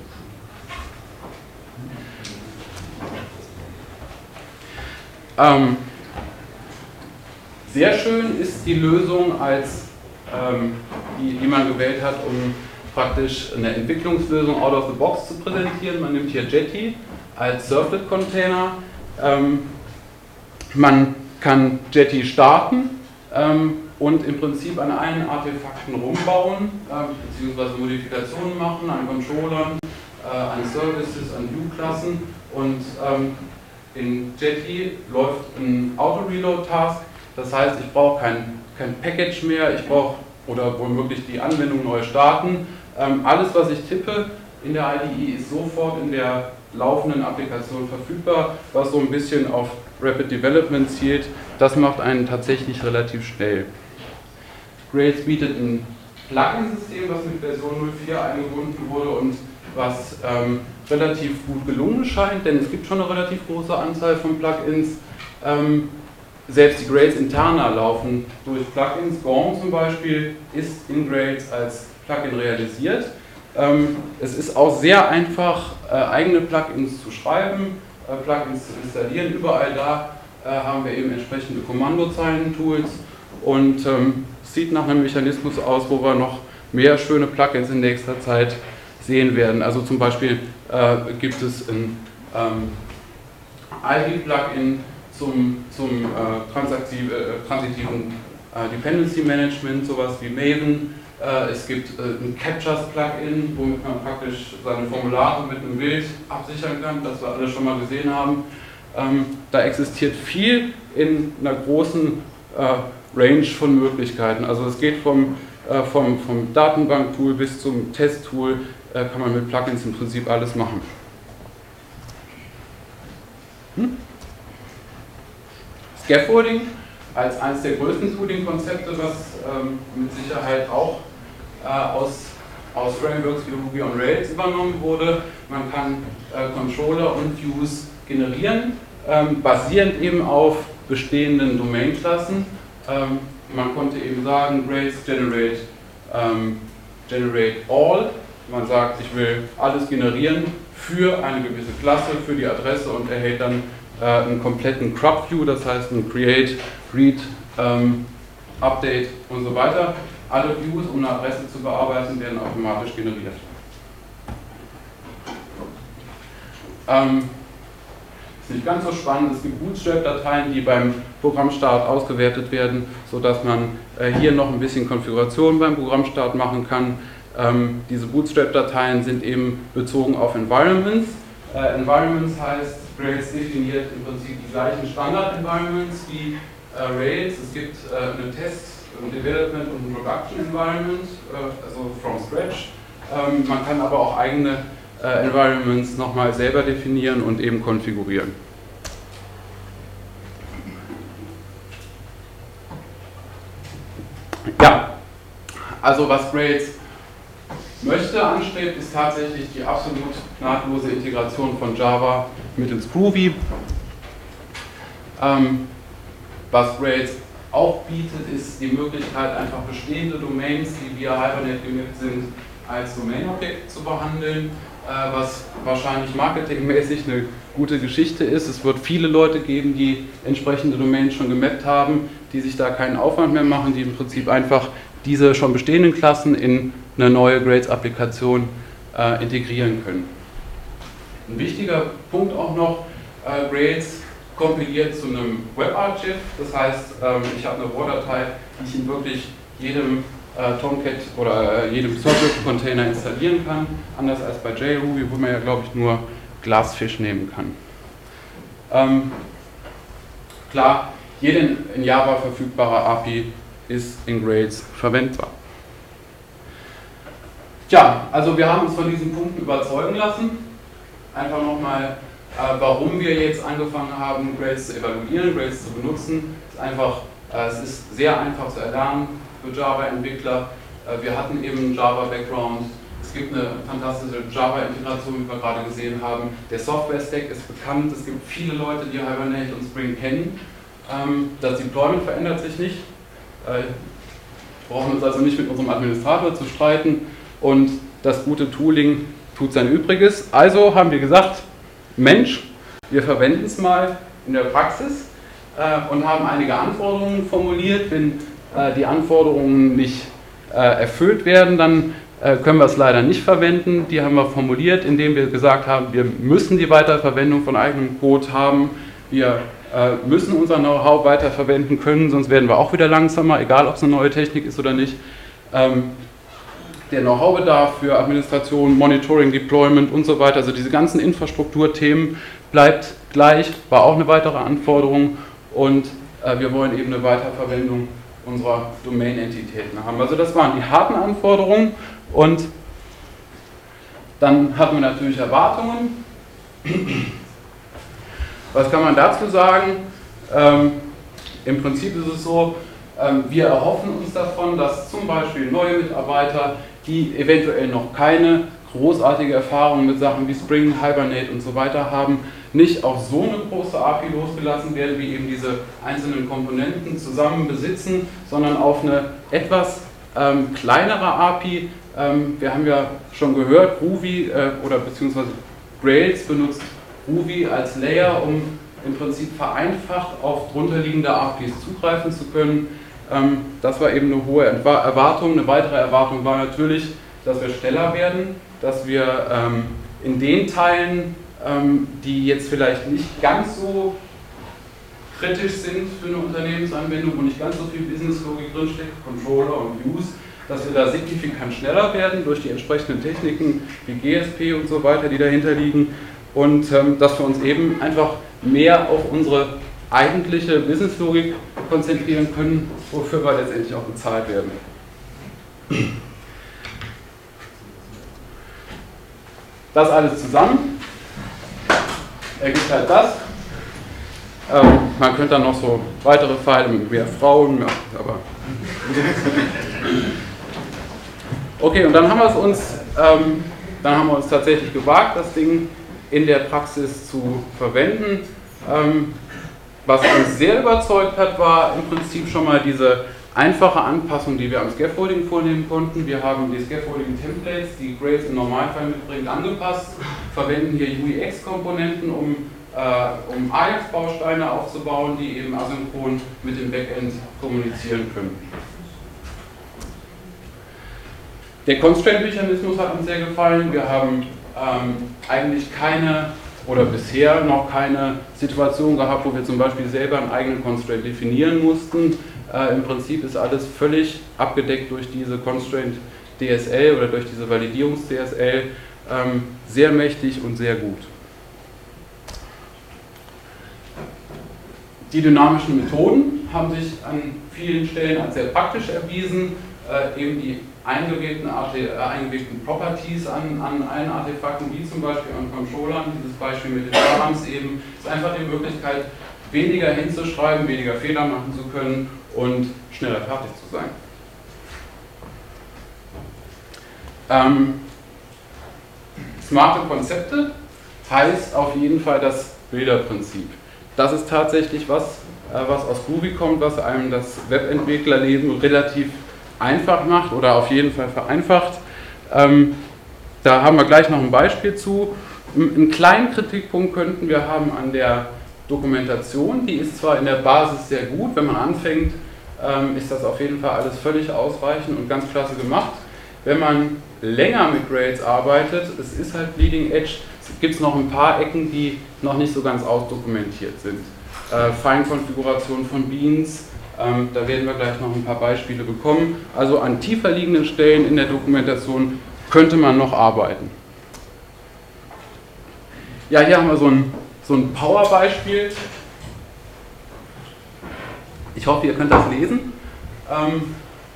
Speaker 1: Ähm, sehr schön ist die Lösung, als, ähm, die, die man gewählt hat, um praktisch eine Entwicklungslösung out of the box zu präsentieren. Man nimmt hier Jetty als Servlet-Container. Ähm, man kann Jetty starten ähm, und im Prinzip an allen Artefakten rumbauen, äh, beziehungsweise Modifikationen machen, an Controllern, äh, an Services, an View-Klassen und ähm, in Jetty läuft ein Auto-Reload-Task, das heißt, ich brauche kein, kein Package mehr, ich brauche oder womöglich die Anwendung neu starten. Ähm, alles, was ich tippe in der I D E, ist sofort in der laufenden Applikation verfügbar, was so ein bisschen auf Rapid Development zielt. Das macht einen tatsächlich relativ schnell. Grades bietet ein Plugin-System, was mit Version null vier eingebunden wurde und was ähm, relativ gut gelungen scheint, denn es gibt schon eine relativ große Anzahl von Plugins. Ähm, selbst die Grades interna laufen durch Plugins. Gorm zum Beispiel ist in Grades als Plugin realisiert. Ähm, es ist auch sehr einfach, äh, eigene Plugins zu schreiben, äh, Plugins zu installieren. Überall da äh, haben wir eben entsprechende Kommandozeilen-Tools und ähm, es sieht nach einem Mechanismus aus, wo wir noch mehr schöne Plugins in nächster Zeit sehen werden. Also zum Beispiel äh, gibt es ein ähm, I D-Plugin zum, zum äh, transaktiv, äh, transitiven äh, Dependency Management, sowas wie Maven. Äh, es gibt äh, ein Captures-Plugin, womit man praktisch seine Formulare mit einem Bild absichern kann, das wir alle schon mal gesehen haben. Ähm, da existiert viel in einer großen äh, Range von Möglichkeiten. Also es geht vom, äh, vom, vom Datenbank-Tool bis zum Test-Tool, äh, kann man mit Plugins im Prinzip alles machen. Hm? Scaffolding als eines der größten Tooling-Konzepte, was ähm, mit Sicherheit auch äh, aus, aus Frameworks wie Ruby on Rails übernommen wurde. Man kann äh, Controller und Views generieren, ähm, basierend eben auf bestehenden Domain-Klassen. Ähm, man konnte eben sagen, Grades generate, ähm, generate all. Man sagt, ich will alles generieren für eine gewisse Klasse, für die Adresse und erhält dann äh, einen kompletten Crop-View, das heißt ein Create, Read, ähm, Update und so weiter. Alle Views, um eine Adresse zu bearbeiten, werden automatisch generiert. Ähm, ist nicht ganz so spannend, es gibt Bootstrap-Dateien, die beim Programmstart ausgewertet werden, sodass man äh, hier noch ein bisschen Konfiguration beim Programmstart machen kann. Ähm, diese Bootstrap-Dateien sind eben bezogen auf Environments. Äh, Environments heißt, Grades definiert im Prinzip die gleichen Standard-Environments wie äh, Rails. Es gibt äh, eine Test-, ein Development und ein Production-Environment, äh, also from scratch. Ähm, man kann aber auch eigene äh, Environments nochmal selber definieren und eben konfigurieren. Also was Grades möchte, anstrebt, ist tatsächlich die absolut nahtlose Integration von Java mittels Groovy. Ähm, was Grades auch bietet, ist die Möglichkeit, einfach bestehende Domains, die via Hibernate gemappt sind, als Domain-Objekt zu behandeln, äh, was wahrscheinlich marketingmäßig eine gute Geschichte ist. Es wird viele Leute geben, die entsprechende Domains schon gemappt haben, die sich da keinen Aufwand mehr machen, die im Prinzip einfach diese schon bestehenden Klassen in eine neue Grades-Applikation äh, integrieren können. Ein wichtiger Punkt auch noch, äh, Grades kompiliert zu einem WebArchive, das heißt, ähm, ich habe eine RAW-Datei, die ich in wirklich jedem äh, Tomcat oder äh, jedem Software-Container installieren kann, anders als bei JRuby, wo man ja, glaube ich, nur Glassfish nehmen kann. Ähm, klar, jede in Java verfügbare A P I ist in Grades verwendbar. Tja, also wir haben uns von diesen Punkten überzeugen lassen. Einfach nochmal, äh, warum wir jetzt angefangen haben, Grades zu evaluieren, Grades zu benutzen. Ist einfach, äh, es ist sehr einfach zu erlernen für Java-Entwickler. Äh, wir hatten eben einen Java-Background. Es gibt eine fantastische Java-Integration, wie wir gerade gesehen haben. Der Software-Stack ist bekannt. Es gibt viele Leute, die Hibernate und Spring kennen. Ähm, das Deployment verändert sich nicht. Äh, brauchen uns also nicht mit unserem Administrator zu streiten. Und das gute Tooling tut sein Übriges. Also haben wir gesagt, Mensch, wir verwenden es mal in der Praxis äh, und haben einige Anforderungen formuliert. Wenn äh, die Anforderungen nicht äh, erfüllt werden, dann äh, können wir es leider nicht verwenden. Die haben wir formuliert, indem wir gesagt haben, wir müssen die Weiterverwendung von eigenem Code haben. Wir äh, müssen unser Know-how weiterverwenden können, sonst werden wir auch wieder langsamer, egal ob es eine neue Technik ist oder nicht. Ähm, Der Know-how-Bedarf für Administration, Monitoring, Deployment und so weiter, also diese ganzen Infrastrukturthemen bleibt gleich, war auch eine weitere Anforderung und äh, wir wollen eben eine Weiterverwendung unserer Domain-Entitäten haben. Also das waren die harten Anforderungen und dann hatten wir natürlich Erwartungen. Was kann man dazu sagen? Ähm, Im Prinzip ist es so, ähm, wir erhoffen uns davon, dass zum Beispiel neue Mitarbeiter, die eventuell noch keine großartige Erfahrung mit Sachen wie Spring, Hibernate und so weiter haben, nicht auf so eine große A P I losgelassen werden, wie eben diese einzelnen Komponenten zusammen besitzen, sondern auf eine etwas ähm, kleinere A P I. Ähm, wir haben ja schon gehört, Groovy äh, oder beziehungsweise Grails benutzt Groovy als Layer, um im Prinzip vereinfacht auf drunterliegende A P Is zugreifen zu können. Das war eben eine hohe Erwartung. Eine weitere Erwartung war natürlich, dass wir schneller werden, dass wir ähm, in den Teilen, ähm, die jetzt vielleicht nicht ganz so kritisch sind für eine Unternehmensanwendung, wo nicht ganz so viel Businesslogik drinsteckt, Controller und Views, dass wir da signifikant schneller werden durch die entsprechenden Techniken wie G S P und so weiter, die dahinter liegen, und ähm, dass wir uns eben einfach mehr auf unsere eigentliche Businesslogik konzentrieren können, wofür wir letztendlich auch bezahlt werden. Das alles zusammen ergibt halt das. Ähm, man könnte dann noch so weitere Pfeile mit mehr Frauen, ja, aber okay, und dann haben wir es uns, ähm, dann haben wir uns tatsächlich gewagt, das Ding in der Praxis zu verwenden. Ähm, Was uns sehr überzeugt hat, war im Prinzip schon mal diese einfache Anpassung, die wir am Scaffolding vornehmen konnten. Wir haben die Scaffolding-Templates, die Grades im Normalfall mitbringt, angepasst, verwenden hier U I X-Komponenten, um, äh, um Ajax-Bausteine aufzubauen, die eben asynchron mit dem Backend kommunizieren können. Der Constraint-Mechanismus hat uns sehr gefallen. Wir haben ähm, eigentlich keine oder bisher noch keine Situation gehabt, wo wir zum Beispiel selber einen eigenen Constraint definieren mussten. Äh, Im Prinzip ist alles völlig abgedeckt durch diese Constraint D S L oder durch diese Validierungs-D S L. Ähm, sehr mächtig und sehr gut. Die dynamischen Methoden haben sich an vielen Stellen als sehr praktisch erwiesen. Äh, eben die eingewebten, äh, eingewebten Properties an, an allen Artefakten, wie zum Beispiel an Controllern, dieses Beispiel mit den Arms eben, ist einfach die Möglichkeit, weniger hinzuschreiben, weniger Fehler machen zu können und schneller fertig zu sein. Ähm, smarte Konzepte heißt auf jeden Fall das Bilderprinzip. Das ist tatsächlich was, äh, was aus Groovy kommt, was einem das Webentwicklerleben relativ einfach macht oder auf jeden Fall vereinfacht. Ähm, da haben wir gleich noch ein Beispiel zu. Einen kleinen Kritikpunkt könnten wir haben an der Dokumentation. Die ist zwar in der Basis sehr gut, wenn man anfängt, ähm, ist das auf jeden Fall alles völlig ausreichend und ganz klasse gemacht. Wenn man länger mit Grades arbeitet, es ist halt Bleeding Edge, gibt es noch ein paar Ecken, die noch nicht so ganz ausdokumentiert sind. Äh, Feinkonfiguration von Beans, ähm, da werden wir gleich noch ein paar Beispiele bekommen. Also an tiefer liegenden Stellen in der Dokumentation könnte man noch arbeiten. Ja, hier haben wir so ein, so ein Power-Beispiel. Ich hoffe, ihr könnt das lesen. Ähm,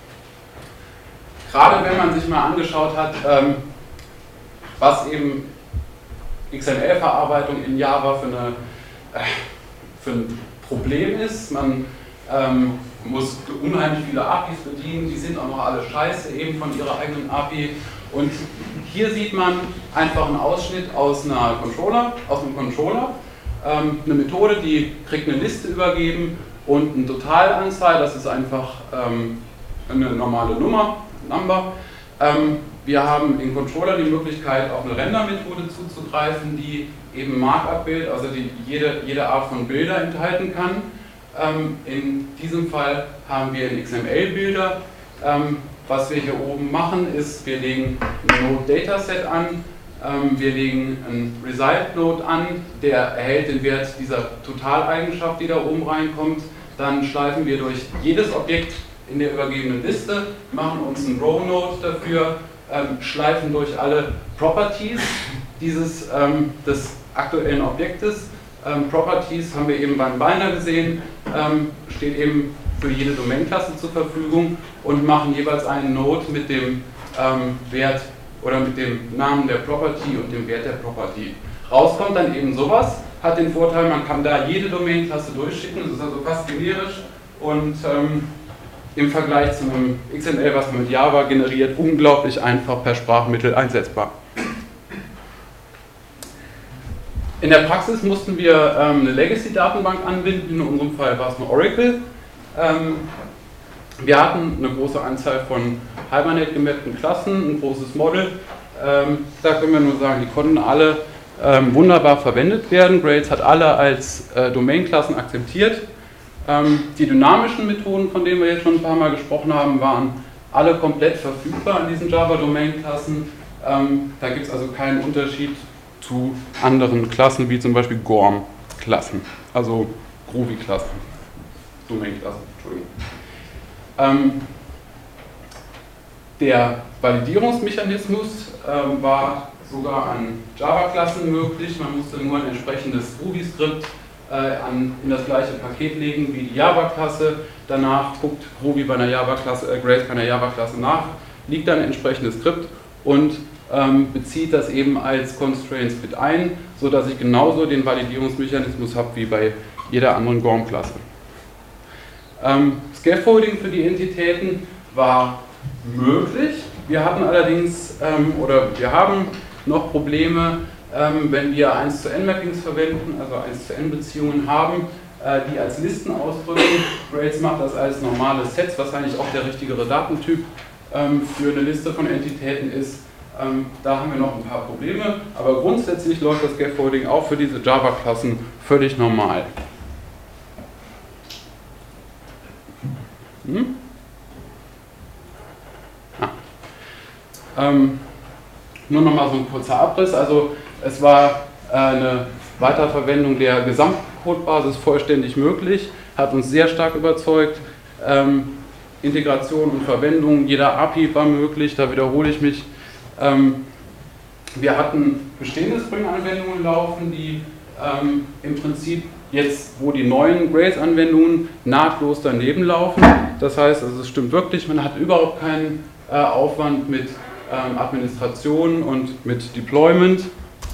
Speaker 1: gerade wenn man sich mal angeschaut hat, ähm, was eben X M L-Verarbeitung in Java für, eine, äh, für ein Problem ist. Man ähm, muss unheimlich viele A P Is bedienen, die sind auch noch alle scheiße, eben von ihrer eigenen A P I. Und hier sieht man einfach einen Ausschnitt aus, einer Controller, aus einem Controller. Ähm, eine Methode, die kriegt eine Liste übergeben und eine Totalanzahl, das ist einfach ähm, eine normale Nummer, Number. Ähm, wir haben im Controller die Möglichkeit, auf eine Render-Methode zuzugreifen, die eben Markup-Bild, also die jede, jede Art von Bilder enthalten kann. Ähm, in diesem Fall haben wir einen X M L-Bilder. Ähm, was wir hier oben machen, ist, wir legen ein Node-Dataset an, ähm, wir legen einen Result-Node an, der erhält den Wert dieser Totaleigenschaft, die da oben reinkommt. Dann schleifen wir durch jedes Objekt in der übergebenen Liste, machen uns einen Row-Node dafür, ähm, schleifen durch alle Properties dieses, ähm, des aktuellen Objektes. Ähm, Properties haben wir eben beim Binder gesehen, ähm, steht eben für jede Domain-Klasse zur Verfügung und machen jeweils einen Node mit dem ähm, Wert oder mit dem Namen der Property und dem Wert der Property. Rauskommt dann eben sowas, hat den Vorteil, man kann da jede Domain-Klasse durchschicken, das ist also fast generisch und ähm, im Vergleich zu einem X M L, was man mit Java generiert, unglaublich einfach per Sprachmittel einsetzbar. In der Praxis mussten wir ähm, eine Legacy-Datenbank anbinden, in unserem Fall war es eine Oracle. Ähm, wir hatten eine große Anzahl von Hibernate gemappten Klassen, ein großes Model. Ähm, da können wir nur sagen, die konnten alle ähm, wunderbar verwendet werden. Grades hat alle als äh, Domain-Klassen akzeptiert. Ähm, die dynamischen Methoden, von denen wir jetzt schon ein paar Mal gesprochen haben, waren alle komplett verfügbar an diesen Java-Domain-Klassen. Ähm, da gibt es also keinen Unterschied zu anderen Klassen, wie zum Beispiel Gorm-Klassen, also Groovy-Klassen. Domain-Klassen, Entschuldigung. Ähm, der Validierungsmechanismus ähm, war sogar an Java-Klassen möglich. Man musste nur ein entsprechendes Groovy-Skript äh, an, in das gleiche Paket legen wie die Java-Klasse. Danach guckt Groovy bei einer Java-Klasse, äh, Grades bei einer Java-Klasse nach, liegt dann ein entsprechendes Skript und ähm, bezieht das eben als Constraints mit ein, sodass ich genauso den Validierungsmechanismus habe wie bei jeder anderen Gorm-Klasse. Ähm, Scaffolding für die Entitäten war möglich. Wir hatten allerdings, ähm, oder wir haben noch Probleme, ähm, wenn wir eins zu N Mappings verwenden, also eins zu N Beziehungen haben, äh, die als Listen ausdrücken. Grades macht das als normale Sets, was eigentlich auch der richtigere Datentyp ähm, für eine Liste von Entitäten ist. Ähm, da haben wir noch ein paar Probleme, aber grundsätzlich läuft das Scaffolding auch für diese Java-Klassen völlig normal. Hm? Ah. Ähm, nur noch mal so ein kurzer Abriss. Also es war äh, eine Weiterverwendung der Gesamtcodebasis vollständig möglich, hat uns sehr stark überzeugt. Ähm, Integration und Verwendung jeder A P I war möglich, da wiederhole ich mich. Ähm, wir hatten bestehende Spring-Anwendungen laufen, die ähm, im Prinzip jetzt, wo die neuen Grades-Anwendungen nahtlos daneben laufen. Das heißt, also es stimmt wirklich, man hat überhaupt keinen äh, Aufwand mit ähm, Administration und mit Deployment.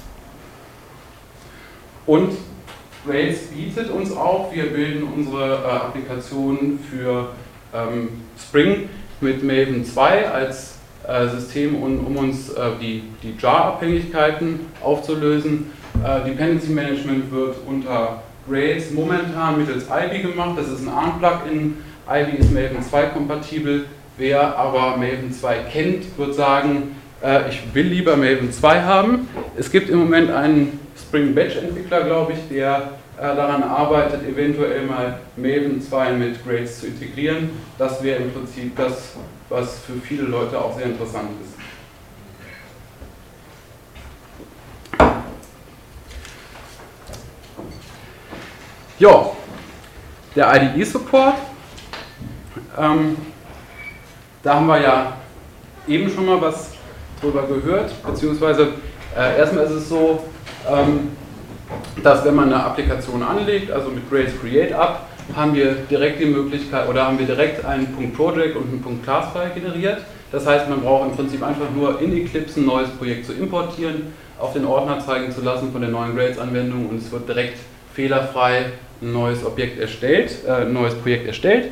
Speaker 1: Und Grades bietet uns auch, wir bilden unsere äh, Applikationen für ähm, Spring mit Maven zwei als äh, System, um, um uns äh, die, die Jar-Abhängigkeiten aufzulösen. Äh, Dependency Management wird unter Grails momentan mittels Ivy gemacht. Das ist ein A R M-Plugin. Ivy ist Maven zwei kompatibel. Wer aber Maven zwei kennt, wird sagen, äh, ich will lieber Maven zwei haben. Es gibt im Moment einen Spring Batch-Entwickler, glaube ich, der äh, daran arbeitet, eventuell mal Maven zwei mit Grails zu integrieren. Das wäre im Prinzip das, was für viele Leute auch sehr interessant ist. Ja, der I D E-Support, ähm, da haben wir ja eben schon mal was drüber gehört, beziehungsweise äh, erstmal ist es so, ähm, dass wenn man eine Applikation anlegt, also mit Grails Create App, haben wir direkt die Möglichkeit, oder haben wir direkt einen .Project und einen .Class-File generiert. Das heißt, man braucht im Prinzip einfach nur in Eclipse ein neues Projekt zu importieren, auf den Ordner zeigen zu lassen von der neuen Grails-Anwendung und es wird direkt fehlerfrei ein neues Objekt erstellt, äh, ein neues Projekt erstellt.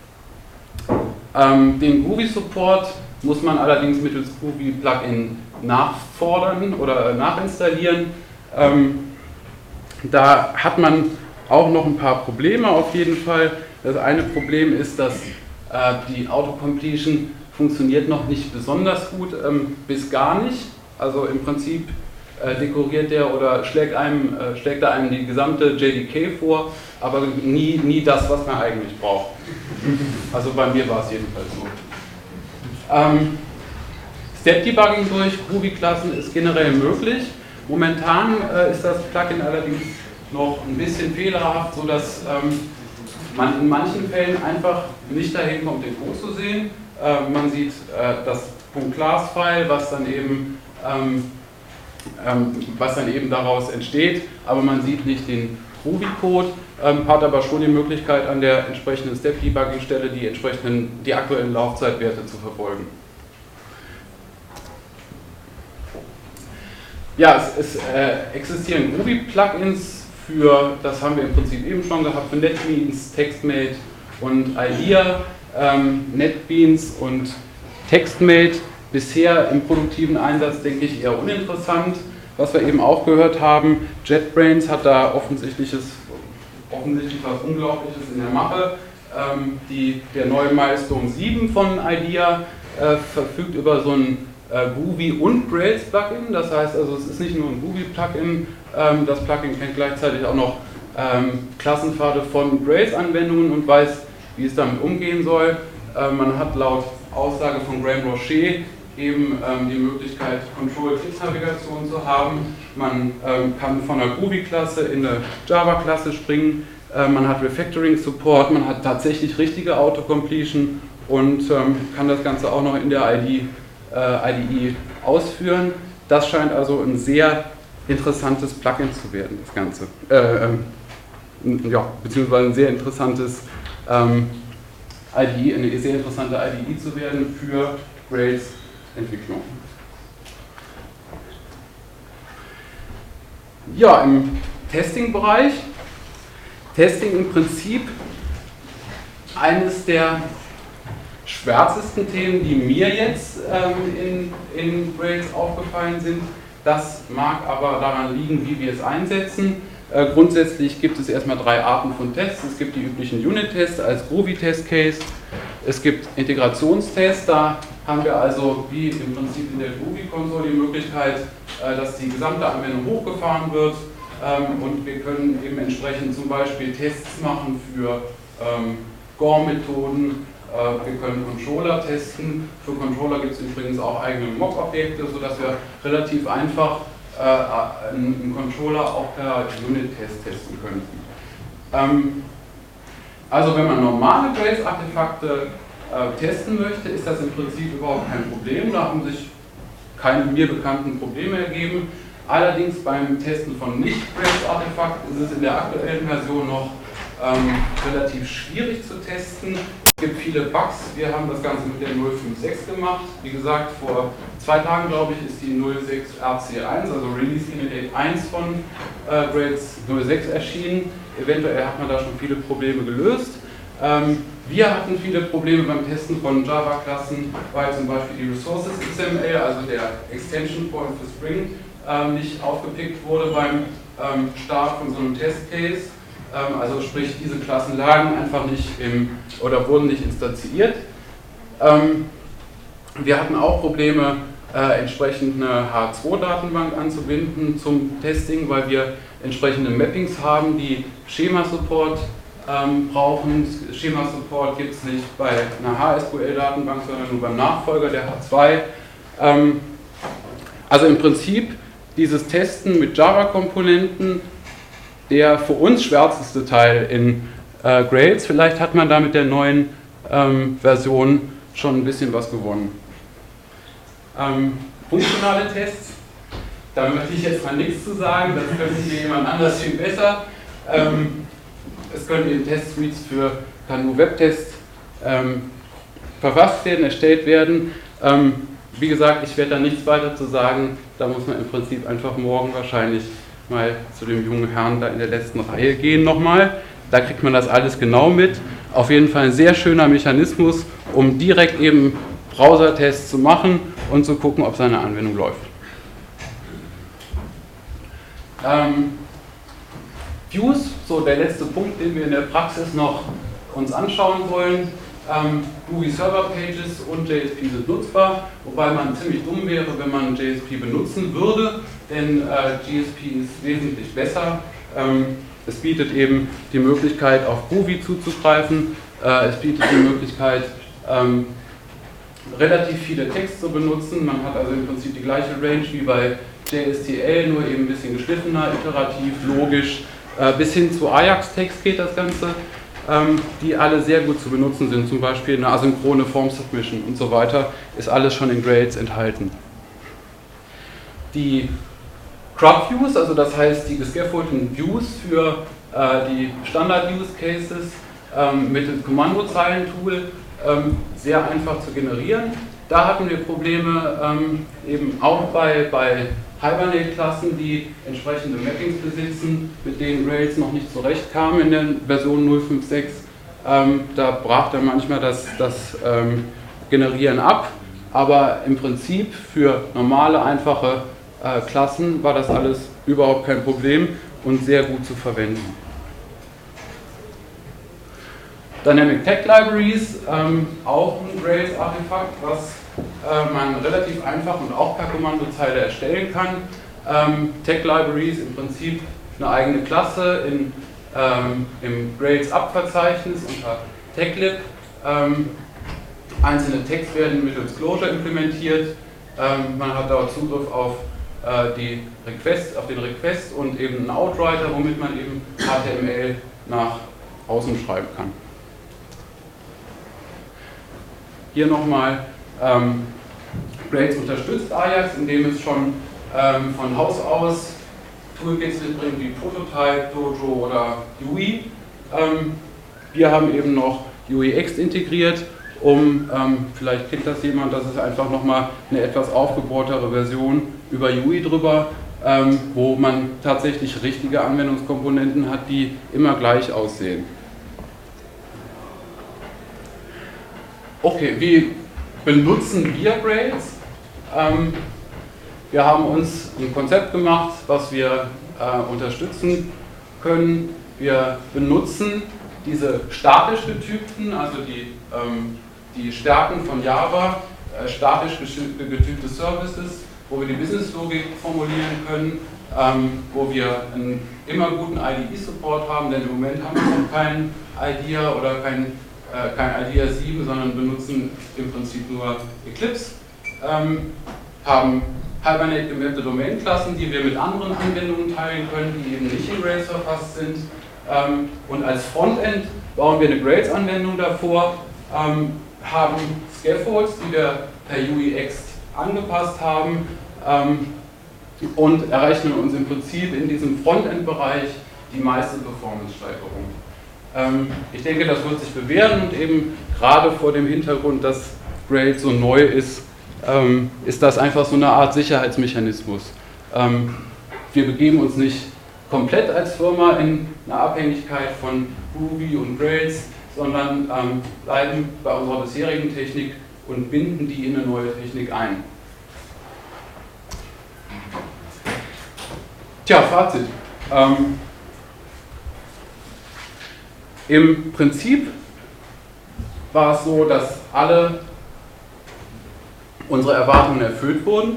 Speaker 1: Ähm, den Groovy-Support muss man allerdings mittels Groovy-Plugin nachfordern oder nachinstallieren. Ähm, da hat man auch noch ein paar Probleme auf jeden Fall. Das eine Problem ist, dass äh, die Autocompletion funktioniert noch nicht besonders gut, ähm, bis gar nicht. Also im Prinzip äh, dekoriert der oder schlägt, einem, äh, schlägt er einem die gesamte J D K vor, aber nie, nie das, was man eigentlich braucht. Also bei mir war es jedenfalls so. Ähm, Step-Debugging durch Groovy-Klassen ist generell möglich. Momentan äh, ist das Plugin allerdings noch ein bisschen fehlerhaft, sodass ähm, man in manchen Fällen einfach nicht dahin kommt, den Code zu sehen. Äh, man sieht äh, das .Class-File, was dann eben ähm, ähm, was dann eben daraus entsteht, aber man sieht nicht den Groovy-Code, ähm, hat aber schon die Möglichkeit, an der entsprechenden Step-Debugging-Stelle die entsprechenden, die aktuellen Laufzeitwerte zu verfolgen. Ja, es, es äh, existieren Groovy-Plugins für, das haben wir im Prinzip eben schon gehabt, für NetBeans, TextMate und IDEA. Ähm, NetBeans und TextMate bisher im produktiven Einsatz, denke ich, eher uninteressant. Was wir eben auch gehört haben, JetBrains hat da offensichtliches, offensichtlich was Unglaubliches in der Mache. Ähm, die, der neue Milestone sieben von IDEA äh, verfügt über so ein äh, Groovy und Grails Plugin. Das heißt also, es ist nicht nur ein Groovy Plugin, ähm, das Plugin kennt gleichzeitig auch noch ähm, Klassenpfade von Grails Anwendungen und weiß, wie es damit umgehen soll. Äh, man hat laut Aussage von Graham Rocher eben ähm, die Möglichkeit, Control-Click-Navigation zu haben. Man ähm, kann von einer Groovy-Klasse in eine Java-Klasse springen. Äh, man hat Refactoring-Support, man hat tatsächlich richtige Autocompletion und ähm, kann das Ganze auch noch in der I D E, äh, I D E ausführen. Das scheint also ein sehr interessantes Plugin zu werden, das Ganze. Äh, ähm, ja, beziehungsweise ein sehr interessantes ähm, I D E, eine sehr interessante I D E zu werden für Grails Entwicklung. Ja, im Testing-Bereich, Testing im Prinzip eines der schwärzesten Themen, die mir jetzt ähm, in, in Grails aufgefallen sind. Das mag aber daran liegen, wie wir es einsetzen. Äh, grundsätzlich gibt es erstmal drei Arten von Tests. Es gibt die üblichen Unit-Tests als Groovy-Test-Case. Es gibt Integrationstests, da haben wir also wie im Prinzip in der Groovy-Konsole die Möglichkeit, äh, dass die gesamte Anwendung hochgefahren wird ähm, und wir können eben entsprechend zum Beispiel Tests machen für ähm, G O R-Methoden, äh, wir können Controller testen. Für Controller gibt es übrigens auch eigene Mock-Objekte, sodass wir relativ einfach äh, einen Controller auch per Unit-Test testen könnten. Ähm, Also wenn man normale Grails-Artefakte äh, testen möchte, ist das im Prinzip überhaupt kein Problem. Da haben sich keine mir bekannten Probleme ergeben. Allerdings beim Testen von Nicht-Grails-Artefakten ist es in der aktuellen Version noch ähm, relativ schwierig zu testen. Es gibt viele Bugs. Wir haben das Ganze mit der null fünf sechs gemacht. Wie gesagt, vor zwei Tagen, glaube ich, ist die null sechs R C eins, also Release Candidate eins von äh, Grails null sechs erschienen. Eventuell hat man da schon viele Probleme gelöst. Ähm, wir hatten viele Probleme beim Testen von Java-Klassen, weil zum Beispiel die Resources X M L, also der Extension Point für Spring, ähm, nicht aufgepickt wurde beim ähm, Start von so einem Testcase. Ähm, also sprich, diese Klassen lagen einfach nicht im, oder wurden nicht instanziert. Ähm, wir hatten auch Probleme, äh, entsprechend eine H zwei Datenbank anzubinden zum Testing, weil wir entsprechende Mappings haben, die Schema-Support ähm, brauchen. Schema-Support gibt es nicht bei einer H S Q L-Datenbank, sondern nur beim Nachfolger der H zwei. Ähm, also im Prinzip dieses Testen mit Java-Komponenten, der für uns schwärzeste Teil in äh, Grails. Vielleicht hat man da mit der neuen ähm, Version schon ein bisschen was gewonnen. Ähm, funktionale Tests, da möchte ich jetzt mal nichts zu sagen, das könnte hier jemand anders viel besser. Ähm, es können eben Test-Suites für K N U Webtest ähm, verfasst werden, erstellt werden. Ähm, wie gesagt, ich werde da nichts weiter zu sagen, da muss man im Prinzip einfach morgen wahrscheinlich mal zu dem jungen Herrn da in der letzten Reihe gehen nochmal. Da kriegt man das alles genau mit. Auf jeden Fall ein sehr schöner Mechanismus, um direkt eben Browser-Tests zu machen und zu gucken, ob seine Anwendung läuft. Ähm, Views, so der letzte Punkt, den wir in der Praxis noch uns anschauen wollen. Ähm, Groovy Server Pages und J S P sind nutzbar, wobei man ziemlich dumm wäre, wenn man J S P benutzen würde, denn äh, G S P ist wesentlich besser. Ähm, es bietet eben die Möglichkeit, auf Groovy zuzugreifen. Äh, es bietet die Möglichkeit, ähm, relativ viele Text zu benutzen. Man hat also im Prinzip die gleiche Range wie bei J S T L, nur eben ein bisschen geschliffener, iterativ, logisch. Äh, bis hin zu Ajax-Text geht das Ganze, ähm, die alle sehr gut zu benutzen sind. Zum Beispiel eine asynchrone Form Submission und so weiter, ist alles schon in Grails enthalten. Die CRUD-Views, also das heißt die gescaffoldeten Views für äh, die Standard-Use-Cases ähm, mittels Kommandozeilen-Tool, ähm, sehr einfach zu generieren. Da hatten wir Probleme ähm, eben auch bei, bei Hibernate-Klassen, die entsprechende Mappings besitzen, mit denen Rails noch nicht zurechtkam in der Version null Punkt fünf Punkt sechs. Ähm, da brach dann manchmal das, das ähm, Generieren ab, aber im Prinzip für normale, einfache äh, Klassen war das alles überhaupt kein Problem und sehr gut zu verwenden. Dynamic Tag Libraries, ähm, auch ein Rails-Artefakt, was äh, man relativ einfach und auch per Kommandozeile erstellen kann. Ähm, Tag Libraries im Prinzip eine eigene Klasse in, ähm, im Rails-App-Verzeichnis unter Taglib. Ähm, einzelne Tags werden mittels Closure implementiert. Ähm, man hat dort Zugriff auf, äh, die Request, auf den Request und eben einen Outwriter, womit man eben H T M L nach außen schreiben kann. Hier nochmal, ähm, Rails unterstützt Ajax, indem es schon ähm, von Haus aus Toolkits mitbringt wie Prototype, Dojo oder U I. Ähm, wir haben eben noch U I X integriert, um, ähm, vielleicht kennt das jemand, das ist einfach nochmal eine etwas aufgebohrtere Version über U I drüber, ähm, wo man tatsächlich richtige Anwendungskomponenten hat, die immer gleich aussehen. Okay, wie benutzen wir Rails? Ähm, wir haben uns ein Konzept gemacht, was wir äh, unterstützen können. Wir benutzen diese statisch getypten, also die, ähm, die Stärken von Java, äh, statisch getypte Services, wo wir die Businesslogik formulieren können, ähm, wo wir einen immer guten I D E-Support haben, denn im Moment haben wir noch keinen IDEA oder keinen kein IDEA sieben, sondern benutzen im Prinzip nur Eclipse, ähm, haben Hibernate gemappte Domain-Klassen, die wir mit anderen Anwendungen teilen können, die eben nicht in Rails verfasst sind, ähm, und als Frontend bauen wir eine Grails-Anwendung davor, ähm, haben Scaffolds, die wir per U I X angepasst haben, ähm, und errechnen uns im Prinzip in diesem Frontend-Bereich die meiste Performance-Steigerung. Ich denke, das wird sich bewähren und eben gerade vor dem Hintergrund, dass Rails so neu ist, ist das einfach so eine Art Sicherheitsmechanismus. Wir begeben uns nicht komplett als Firma in eine Abhängigkeit von Groovy und Rails, sondern ähm, bleiben bei unserer bisherigen Technik und binden die in eine neue Technik ein. Tja, Fazit. Ähm, Im Prinzip war es so, dass alle unsere Erwartungen erfüllt wurden.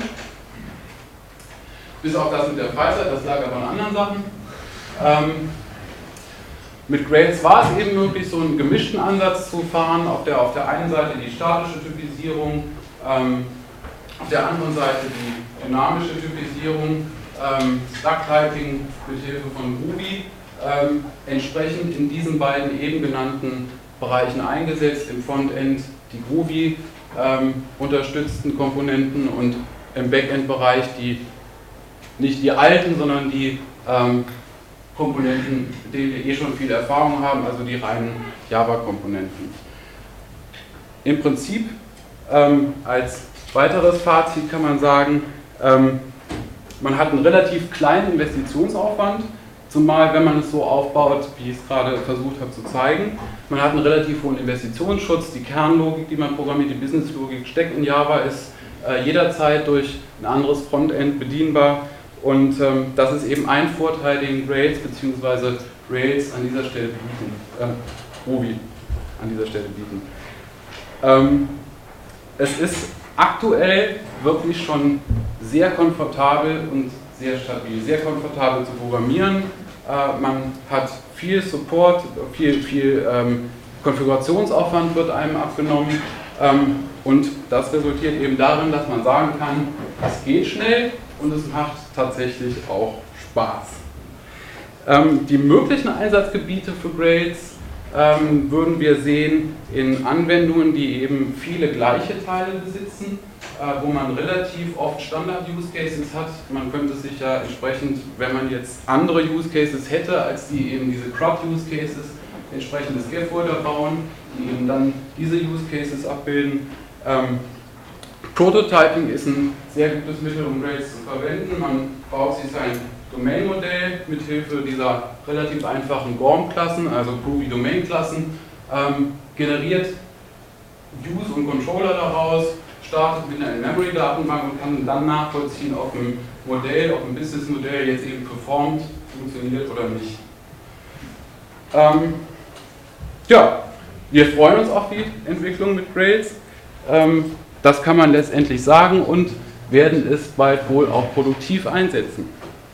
Speaker 1: Bis auf das mit der Freizeit, das lag aber an anderen Sachen. Ähm, mit Grails war es eben möglich, so einen gemischten Ansatz zu fahren. Auf der, auf der einen Seite die statische Typisierung, ähm, auf der anderen Seite die dynamische Typisierung, ähm, Duck-Typing mit Hilfe von Ruby, ähm, entsprechend in diesen beiden eben genannten Bereichen eingesetzt, im Frontend die Groovy ähm, unterstützten Komponenten und im Backend-Bereich die, nicht die alten, sondern die ähm, Komponenten, mit denen wir eh schon viel Erfahrung haben, also die reinen Java-Komponenten. Im Prinzip ähm, als weiteres Fazit kann man sagen, ähm, man hat einen relativ kleinen Investitionsaufwand, zumal wenn man es so aufbaut, wie ich es gerade versucht habe zu zeigen. Man hat einen relativ hohen Investitionsschutz, die Kernlogik, die man programmiert, die Businesslogik steckt in Java, ist äh, jederzeit durch ein anderes Frontend bedienbar. Und ähm, das ist eben ein Vorteil, den Grails bzw. Rails an dieser Stelle bieten, äh, Ruby an dieser Stelle bieten. Ähm, es ist aktuell wirklich schon sehr komfortabel und sehr stabil, sehr komfortabel zu programmieren. Äh, man hat viel Support, viel, viel ähm, Konfigurationsaufwand wird einem abgenommen ähm, und das resultiert eben darin, dass man sagen kann, es geht schnell und es macht tatsächlich auch Spaß. Ähm, die möglichen Einsatzgebiete für Grails ähm, würden wir sehen in Anwendungen, die eben viele gleiche Teile besitzen, äh, wo man relativ oft Standard-Use-Cases hat. Man könnte sich ja entsprechend, wenn man jetzt andere Use-Cases hätte, als die eben diese C R U D-Use-Cases, entsprechende Scaffolder bauen, die eben dann diese Use-Cases abbilden. Ähm, Prototyping ist ein sehr gutes Mittel, um Grails zu verwenden. Man baut sich sein Domain-Modell mit Hilfe dieser relativ einfachen G O R M-Klassen, also Groovy Domain-Klassen, ähm, generiert Views und Controller daraus, startet mit einer In-Memory-Datenbank und kann dann nachvollziehen, ob ein Modell, ob ein Business-Modell jetzt eben performt, funktioniert oder nicht. Ähm, ja, wir freuen uns auf die Entwicklung mit Grails. Ähm, das kann man letztendlich sagen und werden es bald wohl auch produktiv einsetzen.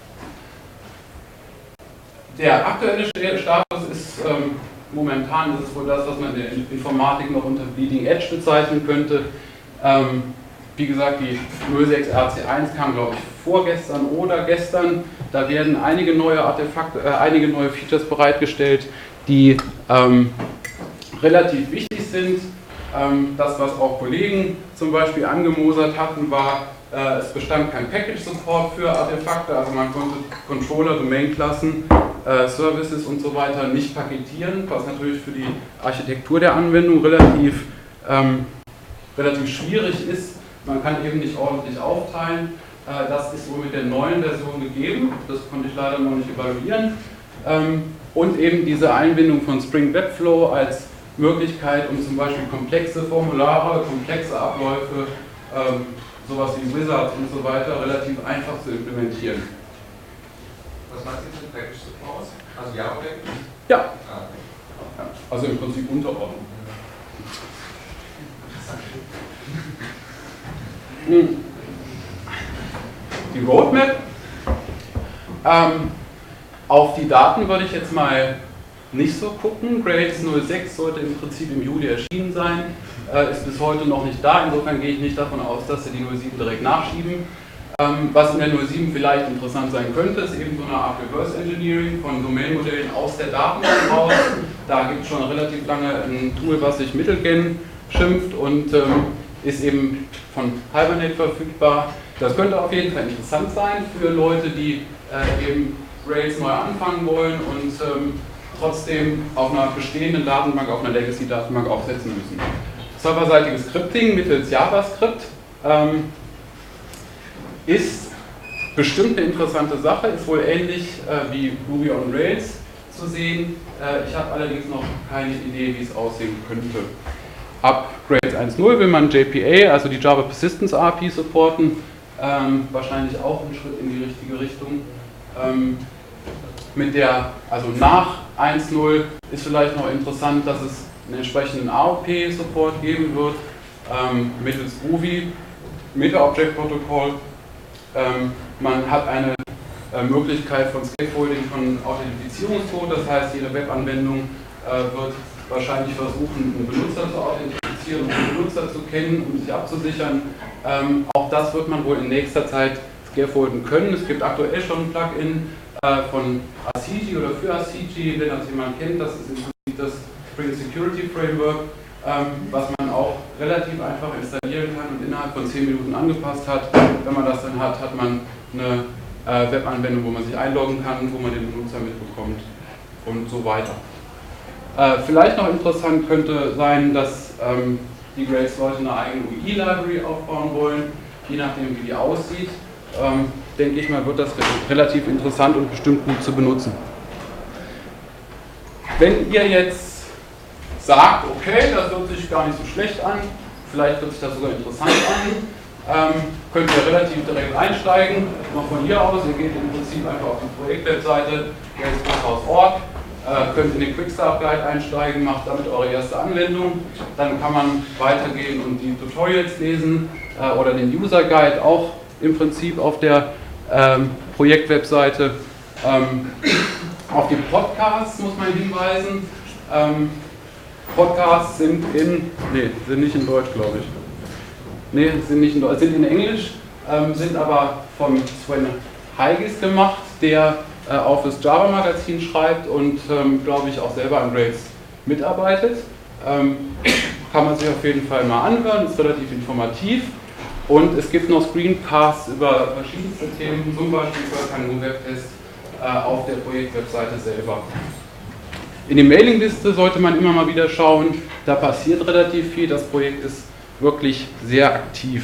Speaker 1: Der aktuelle Status ist, ähm, momentan ist es wohl das, was man in der Informatik noch unter Bleeding Edge bezeichnen könnte. Ähm, wie gesagt, die null sechs R C eins kam, glaube ich, vorgestern oder gestern. Da werden einige neue Artefakte, äh, einige neue Features bereitgestellt, die ähm, relativ wichtig sind. Ähm, das, was auch Kollegen zum Beispiel angemosert hatten, war, äh, es bestand kein Package-Support für Artefakte, also man konnte Controller, Domain-Klassen, äh, Services und so weiter nicht paketieren, was natürlich für die Architektur der Anwendung relativ, ähm, relativ schwierig ist. Man kann eben nicht ordentlich aufteilen. Äh, das ist wohl mit der neuen Version gegeben, das konnte ich leider noch nicht evaluieren. Ähm, und eben diese Einbindung von Spring Webflow als Möglichkeit, um zum Beispiel komplexe Formulare, komplexe Abläufe, ähm, sowas wie Wizards und so weiter, relativ einfach zu implementieren.
Speaker 2: Was macht jetzt mit Package Support? Also Java Package?
Speaker 1: Ja.
Speaker 2: Ah.
Speaker 1: Ja. Also im Prinzip Unterordnung. Die Roadmap. Ähm, auf die Daten würde ich jetzt mal nicht so gucken. Grails null sechs sollte im Prinzip im Juli erschienen sein, äh, ist bis heute noch nicht da. Insofern gehe ich nicht davon aus, dass sie die null sieben direkt nachschieben. Ähm, was in der null sieben vielleicht interessant sein könnte, ist eben so eine Art Reverse Engineering von Domain-Modellen aus der Datenbank raus. Da gibt es schon relativ lange ein Tool, was sich Middlegen schimpft und ähm, ist eben von Hibernate verfügbar. Das könnte auf jeden Fall interessant sein für Leute, die äh, eben Rails neu anfangen wollen und ähm, trotzdem auf einer bestehenden Datenbank, auf einer Legacy-Datenbank aufsetzen müssen. Serverseitiges Scripting mittels JavaScript ähm, ist bestimmt eine interessante Sache, ist wohl ähnlich äh, wie Ruby on Rails zu sehen. Äh, ich habe allerdings noch keine Idee, wie es aussehen könnte. Ab Grades eins Punkt null will man J P A, also die Java Persistence A P I, supporten. Ähm, wahrscheinlich auch ein Schritt in die richtige Richtung. Ähm, mit der, also nach eins Punkt null ist vielleicht noch interessant, dass es einen entsprechenden A O P-Support geben wird, ähm, mittels Groovy, Meta-Object-Protocol. Ähm, man hat eine äh, Möglichkeit von Scaffolding von Authentifizierungscode, das heißt, jede Webanwendung äh, wird wahrscheinlich versuchen, einen Benutzer zu authentifizieren und den Benutzer zu kennen, um sich abzusichern. Ähm, auch das wird man wohl in nächster Zeit scaffolden können. Es gibt aktuell schon ein Plugin äh, von Ascii oder für Ascii, wenn das jemand kennt, das ist im Prinzip das Spring Security Framework, ähm, was man auch relativ einfach installieren kann und innerhalb von zehn Minuten angepasst hat. Wenn man das dann hat, hat man eine äh, Webanwendung, wo man sich einloggen kann, wo man den Benutzer mitbekommt und so weiter. Äh, vielleicht noch interessant könnte sein, dass ähm, die Grails-Leute eine eigene U I-Library aufbauen wollen, je nachdem wie die aussieht. Ähm, denke ich mal, wird das relativ interessant und bestimmt gut zu benutzen. Wenn ihr jetzt sagt, okay, das hört sich gar nicht so schlecht an, vielleicht hört sich das sogar interessant an, ähm, könnt ihr relativ direkt einsteigen, noch von hier aus. Ihr geht im Prinzip einfach auf die Projektwebseite grails punkt org, äh, könnt in den Quickstart Guide einsteigen, macht damit eure erste Anwendung. Dann kann man weitergehen und die Tutorials lesen äh, oder den User Guide auch im Prinzip auf der ähm, Projektwebseite. Ähm, auf die Podcasts muss man hinweisen. Ähm, Podcasts sind in, nee, sind nicht in Deutsch, glaube ich. Nee, sind nicht in Deutsch, sind in Englisch, ähm, sind aber von Sven Heigis gemacht, der äh, auch fürs Java-Magazin schreibt und, ähm, glaube ich, auch selber an Grails mitarbeitet. Ähm, kann man sich auf jeden Fall mal anhören, ist relativ informativ. Und es gibt noch Screencasts über verschiedenste Themen, zum Beispiel über Kangoo Webtest äh, auf der Projektwebseite selber. In die Mailingliste sollte man immer mal wieder schauen, da passiert relativ viel, das Projekt ist wirklich sehr aktiv.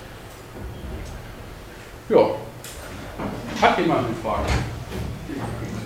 Speaker 1: Ja, hat jemand eine Frage?